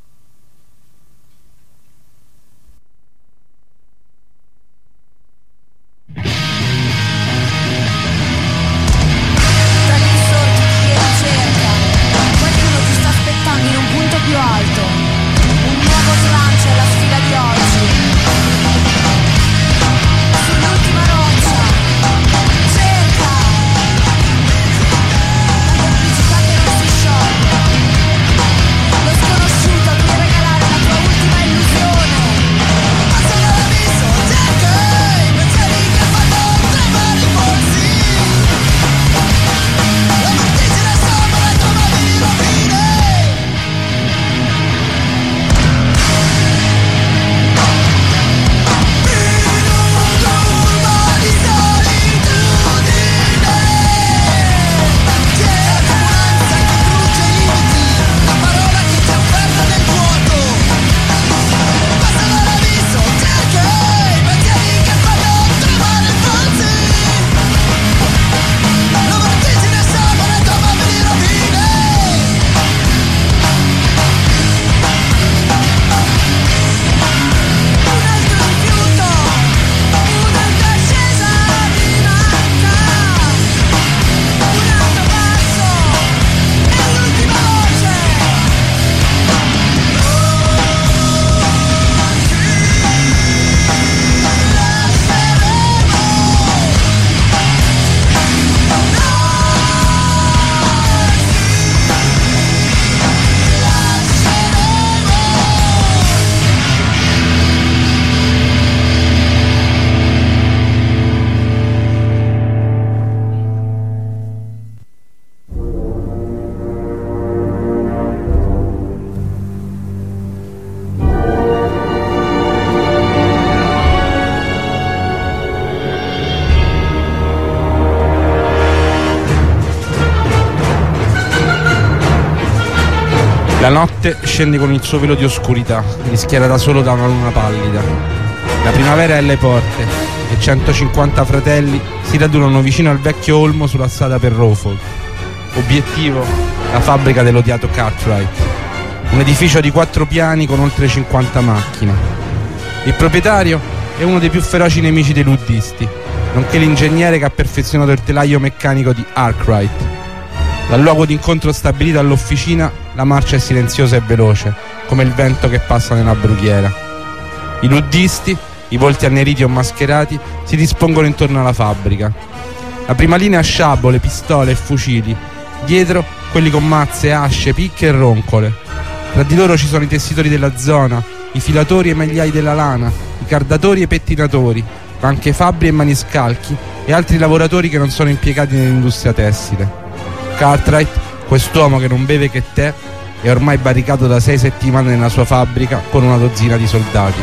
La notte scende con il suo velo di oscurità, rischiara da solo da una luna pallida. La primavera è alle porte e centocinquanta fratelli si radunano vicino al vecchio olmo sulla strada per Rowfold. Obiettivo: la fabbrica dell'odiato Cartwright, un edificio di quattro piani con oltre cinquanta macchine. Il proprietario è uno dei più feroci nemici dei luddisti, nonché l'ingegnere che ha perfezionato il telaio meccanico di Arkwright. Dal luogo d'incontro stabilito all'officina la marcia è silenziosa e veloce, come il vento che passa nella brughiera. I luddisti, i volti anneriti o mascherati, si dispongono intorno alla fabbrica. La prima linea ha sciabole, pistole e fucili, dietro quelli con mazze, asce, picche e roncole. Tra di loro ci sono i tessitori della zona, i filatori e magliai della lana, i cardatori e i pettinatori, ma anche fabbri e maniscalchi e altri lavoratori che non sono impiegati nell'industria tessile. Cartwright, quest'uomo che non beve che tè, è ormai barricato da sei settimane nella sua fabbrica con una dozzina di soldati.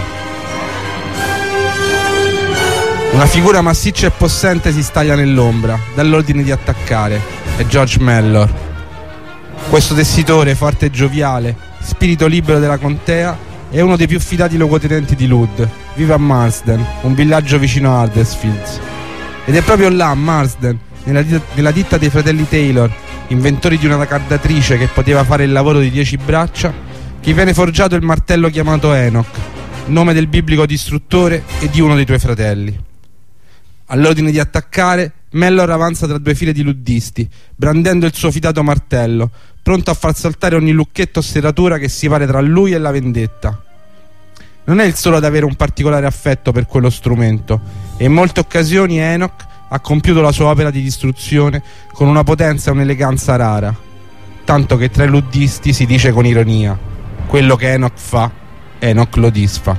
Una figura massiccia e possente si staglia nell'ombra, dà l'ordine di attaccare. È George Mellor. Questo tessitore, forte e gioviale, spirito libero della contea, è uno dei più fidati luogotenenti di Lud. Vive a Marsden, un villaggio vicino a Huddersfield. Ed è proprio là, a Marsden, nella ditta, nella ditta dei fratelli Taylor, inventori di una cardatrice che poteva fare il lavoro di dieci braccia, che viene forgiato il martello chiamato Enoch, nome del biblico distruttore e di uno dei tuoi fratelli. All'ordine di attaccare, Mellor avanza tra due file di luddisti, brandendo il suo fidato martello, pronto a far saltare ogni lucchetto o serratura che si pare tra lui e la vendetta. Non è il solo ad avere un particolare affetto per quello strumento, e in molte occasioni Enoch ha compiuto la sua opera di distruzione con una potenza e un'eleganza rara, tanto che tra i luddisti si dice con ironia: quello che Enoch fa, Enoch lo disfa.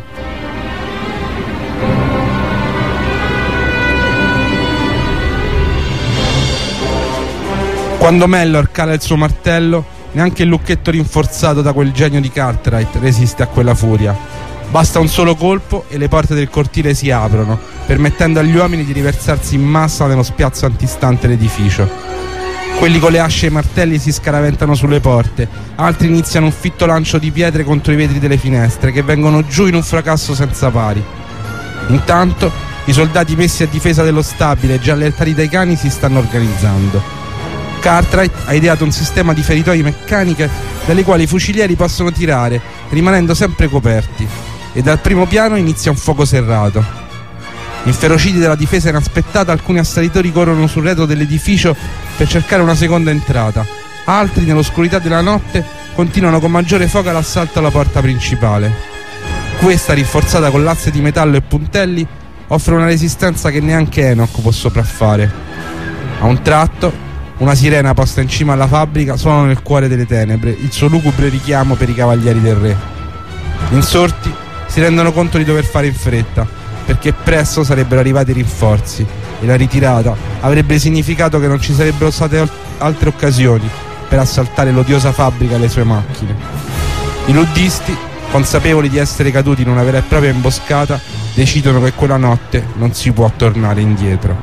Quando Mellor cala il suo martello, neanche il lucchetto rinforzato da quel genio di Cartwright resiste a quella furia. Basta un solo colpo e le porte del cortile si aprono, permettendo agli uomini di riversarsi in massa nello spiazzo antistante l'edificio. Quelli con le asce e i martelli si scaraventano sulle porte, altri iniziano un fitto lancio di pietre contro i vetri delle finestre, che vengono giù in un fracasso senza pari. Intanto i soldati messi a difesa dello stabile, già allertati dai cani, si stanno organizzando. Cartwright ha ideato un sistema di feritoie meccaniche dalle quali i fucilieri possono tirare, rimanendo sempre coperti, e dal primo piano inizia un fuoco serrato. Inferociti dalla difesa inaspettata, alcuni assalitori corrono sul retro dell'edificio per cercare una seconda entrata. Altri, nell'oscurità della notte, continuano con maggiore foga l'assalto alla porta principale. Questa, rinforzata con lasse di metallo e puntelli, offre una resistenza che neanche Enoch può sopraffare. A un tratto, una sirena posta in cima alla fabbrica suona nel cuore delle tenebre, il suo lugubre richiamo per i cavalieri del re. Gli insorti si rendono conto di dover fare in fretta, perché presto sarebbero arrivati i rinforzi e la ritirata avrebbe significato che non ci sarebbero state altre occasioni per assaltare l'odiosa fabbrica e le sue macchine. I luddisti, consapevoli di essere caduti in una vera e propria imboscata, decidono che quella notte non si può tornare indietro.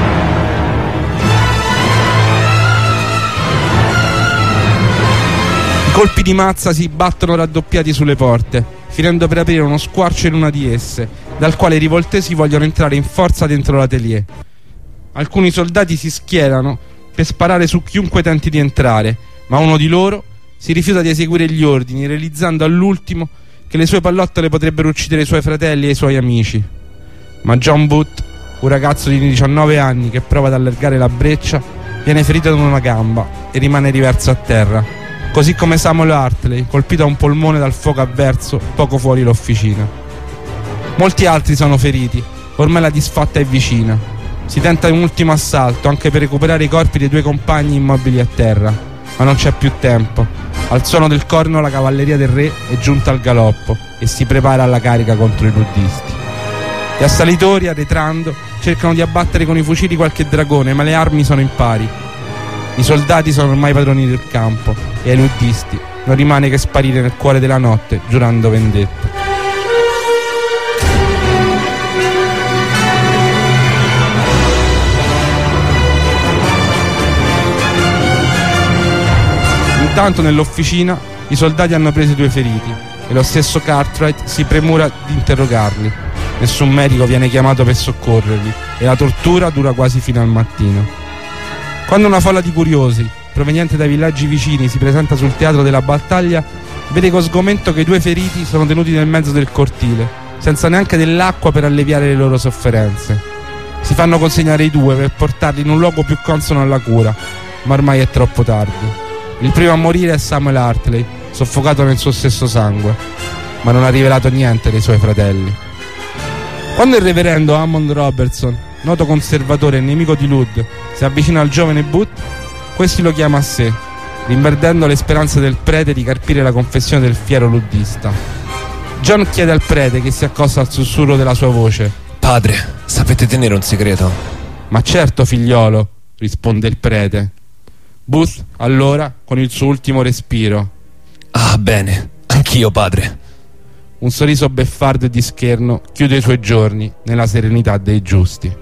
I colpi di mazza si battono raddoppiati sulle porte, finendo per aprire uno squarcio in una di esse, dal quale i rivoltesi vogliono entrare in forza dentro l'atelier. Alcuni soldati si schierano per sparare su chiunque tenti di entrare, ma uno di loro si rifiuta di eseguire gli ordini, realizzando all'ultimo che le sue pallottole potrebbero uccidere i suoi fratelli e i suoi amici. Ma John Booth, un ragazzo di diciannove anni che prova ad allargare la breccia, viene ferito da una gamba e rimane riverso a terra, così come Samuel Hartley, colpito a un polmone dal fuoco avverso poco fuori l'officina. Molti altri sono feriti, ormai la disfatta è vicina. Si tenta un ultimo assalto, anche per recuperare i corpi dei due compagni immobili a terra, ma non c'è più tempo. Al suono del corno la cavalleria del re è giunta al galoppo e si prepara alla carica contro i luddisti. Gli assalitori, arretrando, cercano di abbattere con i fucili qualche dragone, ma le armi sono impari. I soldati sono ormai padroni del campo e ai luddisti non rimane che sparire nel cuore della notte, giurando vendetta. Intanto nell'officina i soldati hanno preso i due feriti e lo stesso Cartwright si premura di interrogarli. Nessun medico viene chiamato per soccorrerli e la tortura dura quasi fino al mattino. Quando una folla di curiosi, proveniente dai villaggi vicini, si presenta sul teatro della battaglia, vede con sgomento che i due feriti sono tenuti nel mezzo del cortile, senza neanche dell'acqua per alleviare le loro sofferenze. Si fanno consegnare i due per portarli in un luogo più consono alla cura, ma ormai è troppo tardi. Il primo a morire è Samuel Hartley, soffocato nel suo stesso sangue, ma non ha rivelato niente dei suoi fratelli. Quando il reverendo Hammond Robertson, noto conservatore e nemico di Lud, si avvicina al giovane Booth, questi lo chiama a sé, rimberdendo le speranze del prete di carpire la confessione del fiero luddista. John chiede al prete, che si accosta al sussurro della sua voce: Padre, sapete tenere un segreto? Ma certo, figliolo, risponde il prete. Booth, allora, con il suo ultimo respiro: Ah, bene, anch'io, padre. Un sorriso beffardo e di scherno chiude i suoi giorni nella serenità dei giusti.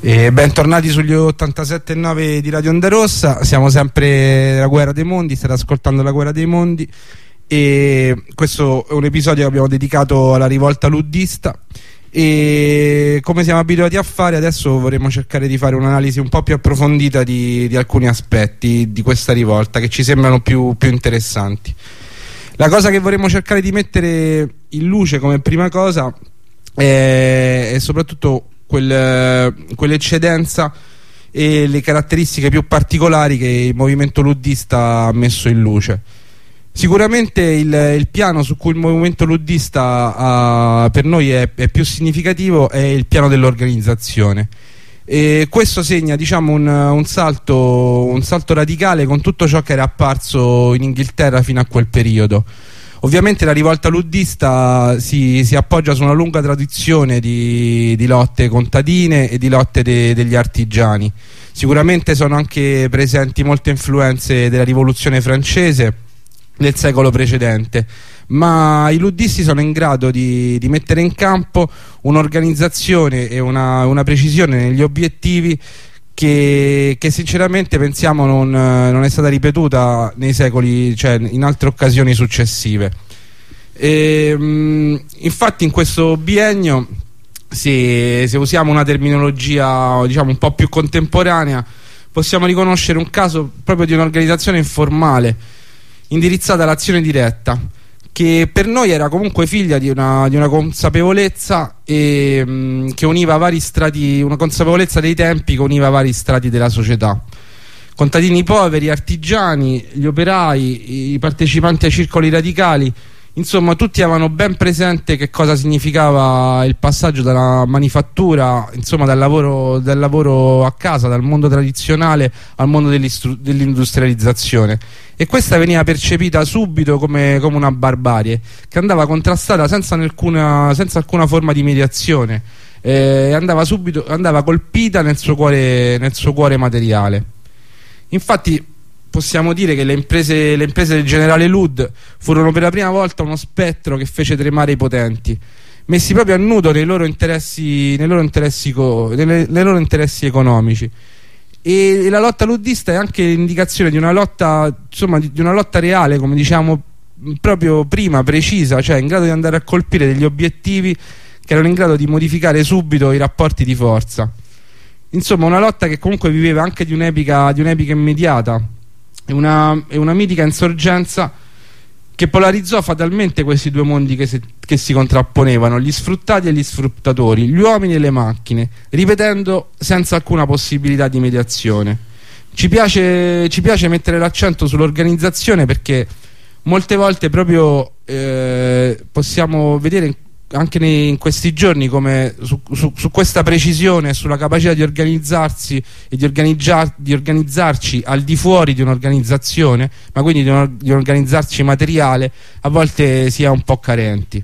E bentornati sugli ottantasette e nove di Radio Onda Rossa. Siamo sempre La Guerra dei Mondi, state ascoltando La Guerra dei Mondi e questo è un episodio che abbiamo dedicato alla rivolta luddista e come siamo abituati a fare adesso vorremmo cercare di fare un'analisi un po' più approfondita di, di alcuni aspetti di questa rivolta che ci sembrano più, più interessanti. La cosa che vorremmo cercare di mettere in luce come prima cosa è, è soprattutto Quel, quell'eccedenza e le caratteristiche più particolari che il movimento luddista ha messo in luce. Sicuramente il, il piano su cui il movimento luddista ha, per noi è, è più significativo è il piano dell'organizzazione e questo segna, diciamo, un, un, salto, un salto radicale con tutto ciò che era apparso in Inghilterra fino a quel periodo. Ovviamente la rivolta luddista si, si appoggia su una lunga tradizione di, di lotte contadine e di lotte de, degli artigiani. Sicuramente sono anche presenti molte influenze della rivoluzione francese del secolo precedente, ma i luddisti sono in grado di, di mettere in campo un'organizzazione e una, una precisione negli obiettivi Che, che sinceramente pensiamo non, non è stata ripetuta nei secoli, cioè in altre occasioni successive. E, mh, infatti in questo biennio, se, se usiamo una terminologia diciamo un po' più contemporanea, possiamo riconoscere un caso proprio di un'organizzazione informale indirizzata all'azione diretta, che per noi era comunque figlia di una, di una consapevolezza e, mh, che univa vari strati, una consapevolezza dei tempi che univa vari strati della società. Contadini poveri, artigiani, gli operai, i partecipanti ai circoli radicali, insomma tutti avevano ben presente che cosa significava il passaggio dalla manifattura, insomma dal lavoro, dal lavoro a casa, dal mondo tradizionale al mondo dell'industrializzazione, e questa veniva percepita subito come, come una barbarie che andava contrastata senza alcuna, senza alcuna forma di mediazione, eh, andava subito, andava colpita nel suo cuore, nel suo cuore materiale. Infatti possiamo dire che le imprese, le imprese del generale Ludd furono per la prima volta uno spettro che fece tremare i potenti, messi proprio a nudo nei loro interessi, nei loro interessi, nei, nei loro interessi economici. E, e la lotta luddista è anche l'indicazione di una lotta, insomma, di, di una lotta reale, come diciamo proprio prima, precisa, cioè in grado di andare a colpire degli obiettivi che erano in grado di modificare subito i rapporti di forza. Insomma, una lotta che comunque viveva anche di un'epica, di un'epica immediata. È una, è una mitica insorgenza che polarizzò fatalmente questi due mondi che, se, che si contrapponevano, gli sfruttati e gli sfruttatori, gli uomini e le macchine, ripetendo senza alcuna possibilità di mediazione. Ci piace, ci piace mettere l'accento sull'organizzazione perché molte volte proprio eh, possiamo vedere anche nei, in questi giorni come su, su, su questa precisione e sulla capacità di organizzarsi e di, organizzar, di organizzarci al di fuori di un'organizzazione, ma quindi di, un, di organizzarci materiale, a volte si è un po' carenti.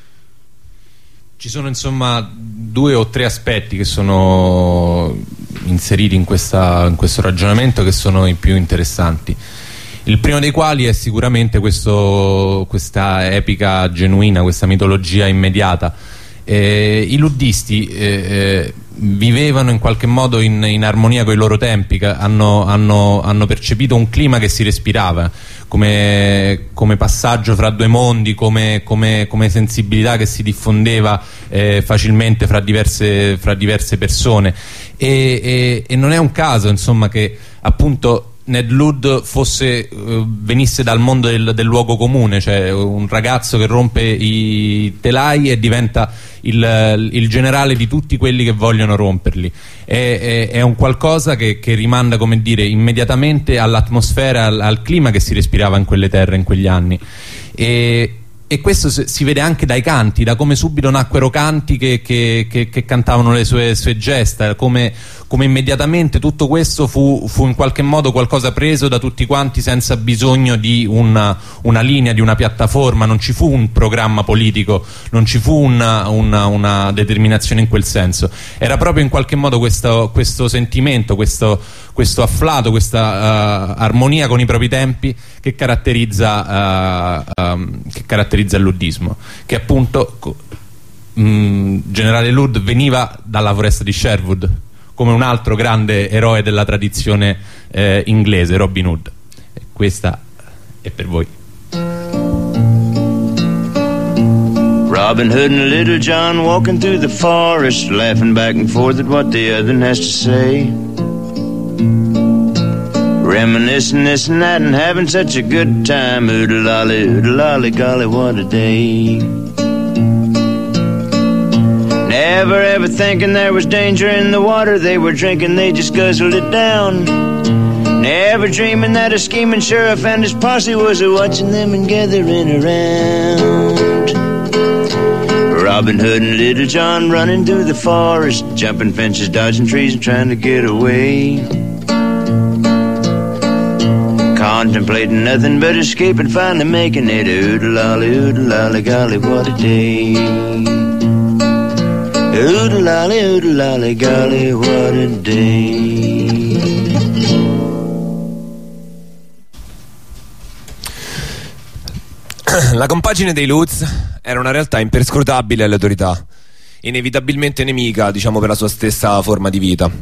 Ci sono insomma due o tre aspetti che sono inseriti in, questa, in questo ragionamento che sono i più interessanti. Il primo dei quali è sicuramente questo, questa epica genuina, questa mitologia immediata. Eh, I luddisti eh, vivevano in qualche modo in, in armonia con i loro tempi, che hanno, hanno, hanno percepito un clima che si respirava come, come passaggio fra due mondi, come, come, come sensibilità che si diffondeva eh, facilmente fra diverse, fra diverse persone, e, e, e non è un caso insomma che appunto Ned Ludd fosse, uh, venisse dal mondo del, del luogo comune, cioè un ragazzo che rompe i telai e diventa il, il generale di tutti quelli che vogliono romperli. È, è, è un qualcosa che, che rimanda, come dire, immediatamente all'atmosfera, al, al clima che si respirava in quelle terre in quegli anni. E, e questo si vede anche dai canti, da come subito nacquero canti che, che, che, che cantavano le sue, sue gesta, come, come immediatamente tutto questo fu, fu in qualche modo qualcosa preso da tutti quanti senza bisogno di una, una linea, di una piattaforma. Non ci fu un programma politico, non ci fu una, una, una determinazione in quel senso. Era proprio in qualche modo questo, questo sentimento, questo, questo afflato, questa uh, armonia con i propri tempi che caratterizza, uh, um, che caratterizza il luddismo, che appunto mh, generale Ludd veniva dalla foresta di Sherwood, come un altro grande eroe della tradizione eh, inglese, Robin Hood. E questa è per voi. Robin Hood and Little John walking through the forest, laughing back and forth at what the other has to say, reminiscing this and that and having such a good time. Oodle-lolly, oodle-lolly, golly, what a day. Never ever thinking there was danger in the water they were drinking, they just guzzled it down. Never dreaming that a scheming sheriff and his posse was a-watching them and gathering around. Robin Hood and Little John running through the forest, jumping fences, dodging trees and trying to get away, contemplating nothing but escape and finally making it. Oodle-lolly, oodle-lolly, golly, what a day. Oodle-lolly, oodle-lolly, golly, what a day. La compagine dei Lutz era una realtà imperscrutabile alle autorità, inevitabilmente nemica, diciamo, per la sua stessa forma di vita.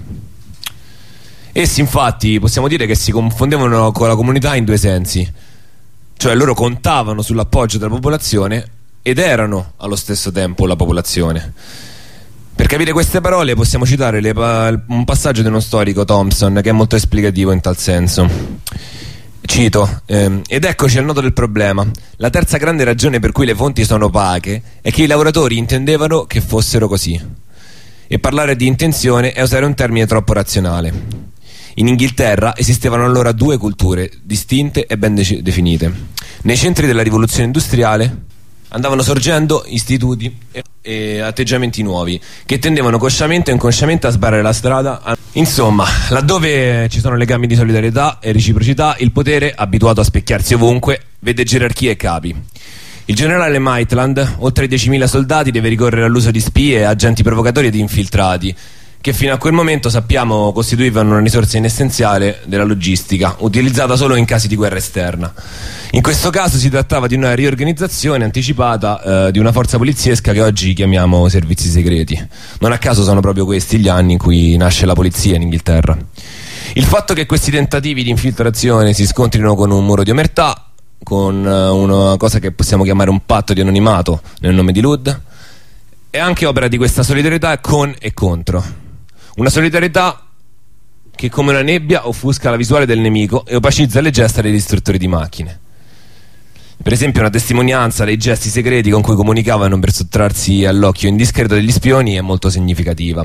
Essi infatti possiamo dire che si confondevano con la comunità in due sensi, cioè loro contavano sull'appoggio della popolazione ed erano allo stesso tempo la popolazione. Per capire queste parole possiamo citare le, un passaggio di uno storico, Thompson, che è molto esplicativo in tal senso. Cito, ehm, ed eccoci al nodo del problema. La terza grande ragione per cui le fonti sono opache è che i lavoratori intendevano che fossero così. E parlare di intenzione è usare un termine troppo razionale. In Inghilterra esistevano allora due culture distinte e ben de- definite. Nei centri della rivoluzione industriale andavano sorgendo istituti e, e atteggiamenti nuovi che tendevano consciamente o inconsciamente a sbarrare la strada a... Insomma, laddove ci sono legami di solidarietà e reciprocità, il potere, abituato a specchiarsi ovunque, vede gerarchie e capi. Il generale Maitland, oltre ai diecimila soldati, deve ricorrere all'uso di spie, agenti provocatori ed infiltrati, che fino a quel momento sappiamo costituivano una risorsa inessenziale della logistica, utilizzata solo in casi di guerra esterna. In questo caso si trattava di una riorganizzazione anticipata eh, di una forza poliziesca che oggi chiamiamo servizi segreti. Non a caso sono proprio questi gli anni in cui nasce la polizia in Inghilterra. Il fatto che questi tentativi di infiltrazione si scontrino con un muro di omertà, con eh, una cosa che possiamo chiamare un patto di anonimato nel nome di Lud, è anche opera di questa solidarietà con e contro. Una solidarietà che come una nebbia offusca la visuale del nemico e opacizza le gesta dei distruttori di macchine. Per esempio, una testimonianza dei gesti segreti con cui comunicavano per sottrarsi all'occhio indiscreto degli spioni è molto significativa.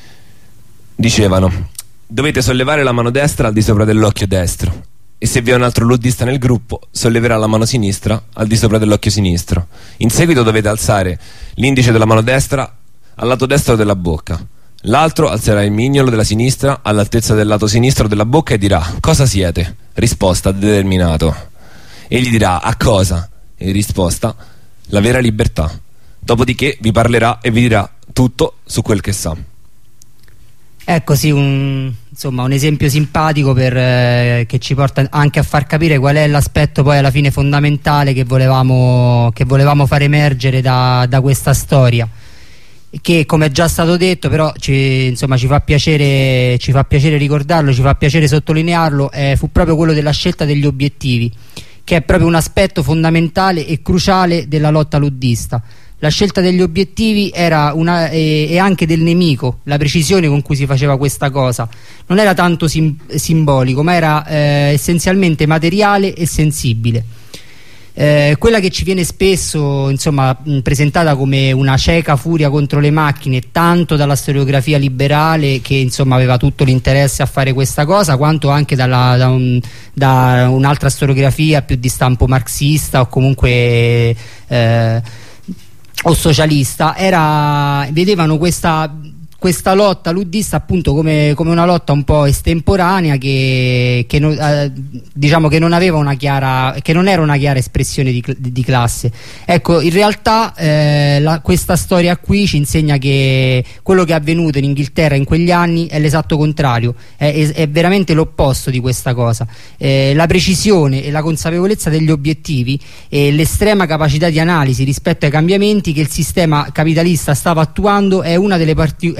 Dicevano: dovete sollevare la mano destra al di sopra dell'occhio destro, e se vi è un altro luddista nel gruppo solleverà la mano sinistra al di sopra dell'occhio sinistro. In seguito dovete alzare l'indice della mano destra al lato destro della bocca, l'altro alzerà il mignolo della sinistra all'altezza del lato sinistro della bocca e dirà: cosa siete? Risposta: determinato. Egli dirà: a cosa? E risposta: la vera libertà. Dopodiché vi parlerà e vi dirà tutto su quel che sa. Ecco, sì, un, insomma, un esempio simpatico per, eh, che ci porta anche a far capire qual è l'aspetto poi alla fine fondamentale che volevamo, che volevamo far emergere da, da questa storia, che, come è già stato detto, però ci, insomma, ci fa piacere, ci fa piacere ricordarlo, ci fa piacere sottolinearlo, eh, fu proprio quello della scelta degli obiettivi, che è proprio un aspetto fondamentale e cruciale della lotta luddista. La scelta degli obiettivi era una, e, e anche del nemico, la precisione con cui si faceva questa cosa non era tanto sim, simbolico, ma era eh, essenzialmente materiale e sensibile. Eh, quella che ci viene spesso, insomma, mh, presentata come una cieca furia contro le macchine, tanto dalla storiografia liberale, che insomma aveva tutto l'interesse a fare questa cosa, quanto anche dalla, da, un, da un'altra storiografia più di stampo marxista o comunque eh, o socialista, era, vedevano questa questa lotta luddista appunto come, come una lotta un po' estemporanea che, che non, eh, diciamo che non aveva una chiara, che non era una chiara espressione di, di classe. Ecco, in realtà eh, la, questa storia qui ci insegna che quello che è avvenuto in Inghilterra in quegli anni è l'esatto contrario, è, è, è veramente l'opposto di questa cosa. Eh, la precisione e la consapevolezza degli obiettivi e l'estrema capacità di analisi rispetto ai cambiamenti che il sistema capitalista stava attuando è una delle parti, è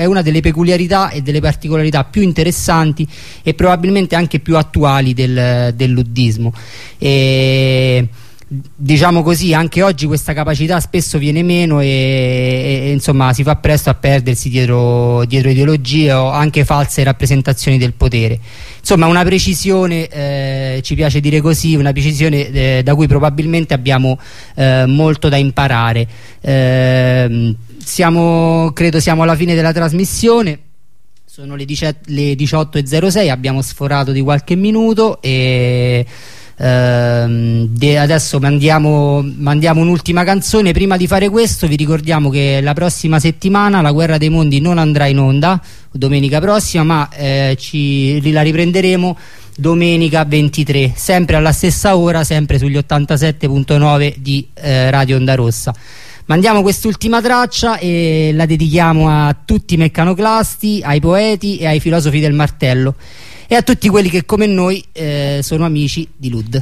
una delle peculiarità e delle particolarità più interessanti e probabilmente anche più attuali del, del luddismo. E diciamo così, anche oggi questa capacità spesso viene meno e, e, e insomma si fa presto a perdersi dietro, dietro ideologie o anche false rappresentazioni del potere. Insomma, una precisione, eh, ci piace dire così, una precisione eh, da cui probabilmente abbiamo eh, molto da imparare. Eh, siamo, credo siamo alla fine della trasmissione. Sono le diciotto e zero sei, abbiamo sforato di qualche minuto e Uh, adesso mandiamo, mandiamo un'ultima canzone. Prima di fare questo vi ricordiamo che la prossima settimana La Guerra dei Mondi non andrà in onda domenica prossima, ma eh, ci la riprenderemo domenica ventitré, sempre alla stessa ora, sempre sugli ottantasette virgola nove di eh, Radio Onda Rossa. Mandiamo quest'ultima traccia e la dedichiamo a tutti i meccanoclasti, ai poeti e ai filosofi del martello e a tutti quelli che come noi eh, sono amici di Lud.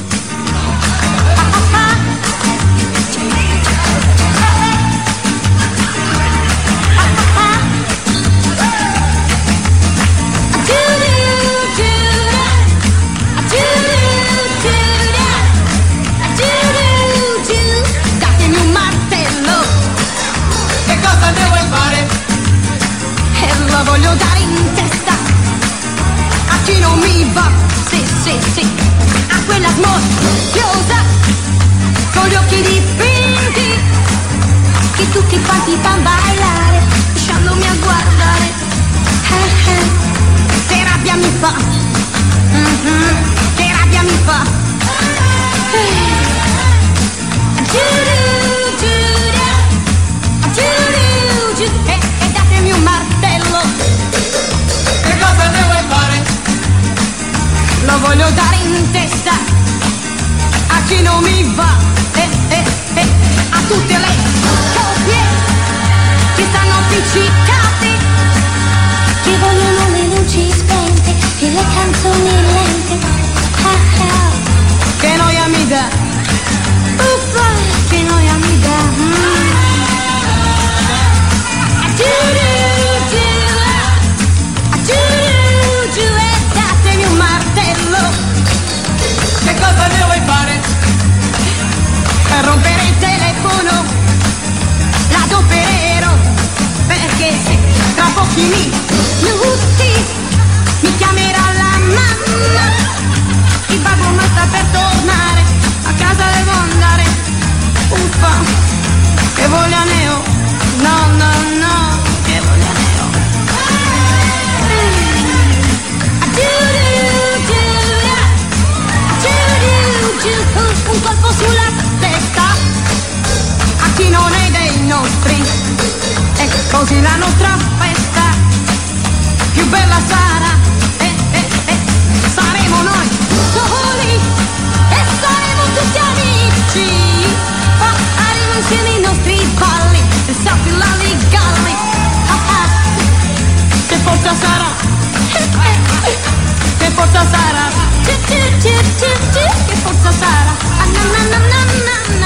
Datemi un martello, che cosa ne vuoi fare? E lo voglio dare in testa a chi non mi va, sì, sì, sì, a quella smorfiosa con gli occhi dipinti che tutti quanti fan ballare lasciandomi a guardare, eh, eh, che rabbia mi fa, mm-hmm, che rabbia mi fa, eh. Giuru, giuru, giuru, giuru, e, e datemi un martello. Che cosa ne vuoi fare? Lo voglio dare in testa a chi non mi va, eh, eh, eh, a tutte le copie che stanno appiccicate, che vogliono le luci spente e le canzoni lente, ah, ah. Che noia mi dà, uffa, che noia mi dà, mm. Che cosa ne vuoi fare? Per rompere il telefono l'adopero, perché tra pochi minuti mi chiamerà la mamma, il babbo ma sta per tornare, a casa devo andare, uffa, che voglia ne ho, no no no, che voglia ne ho. Un colpo sulla testa a chi non è dei nostri, e così la nostra festa più bella sarà, eh, eh, eh. Saremo noi soli e saremo tutti amici, faremo insieme i nostri balli e sapillali galli, ah, ah. Che forza sarà, eh, eh, eh. Che forza sarà, che forza sarà, ah, na, na, na, na, na.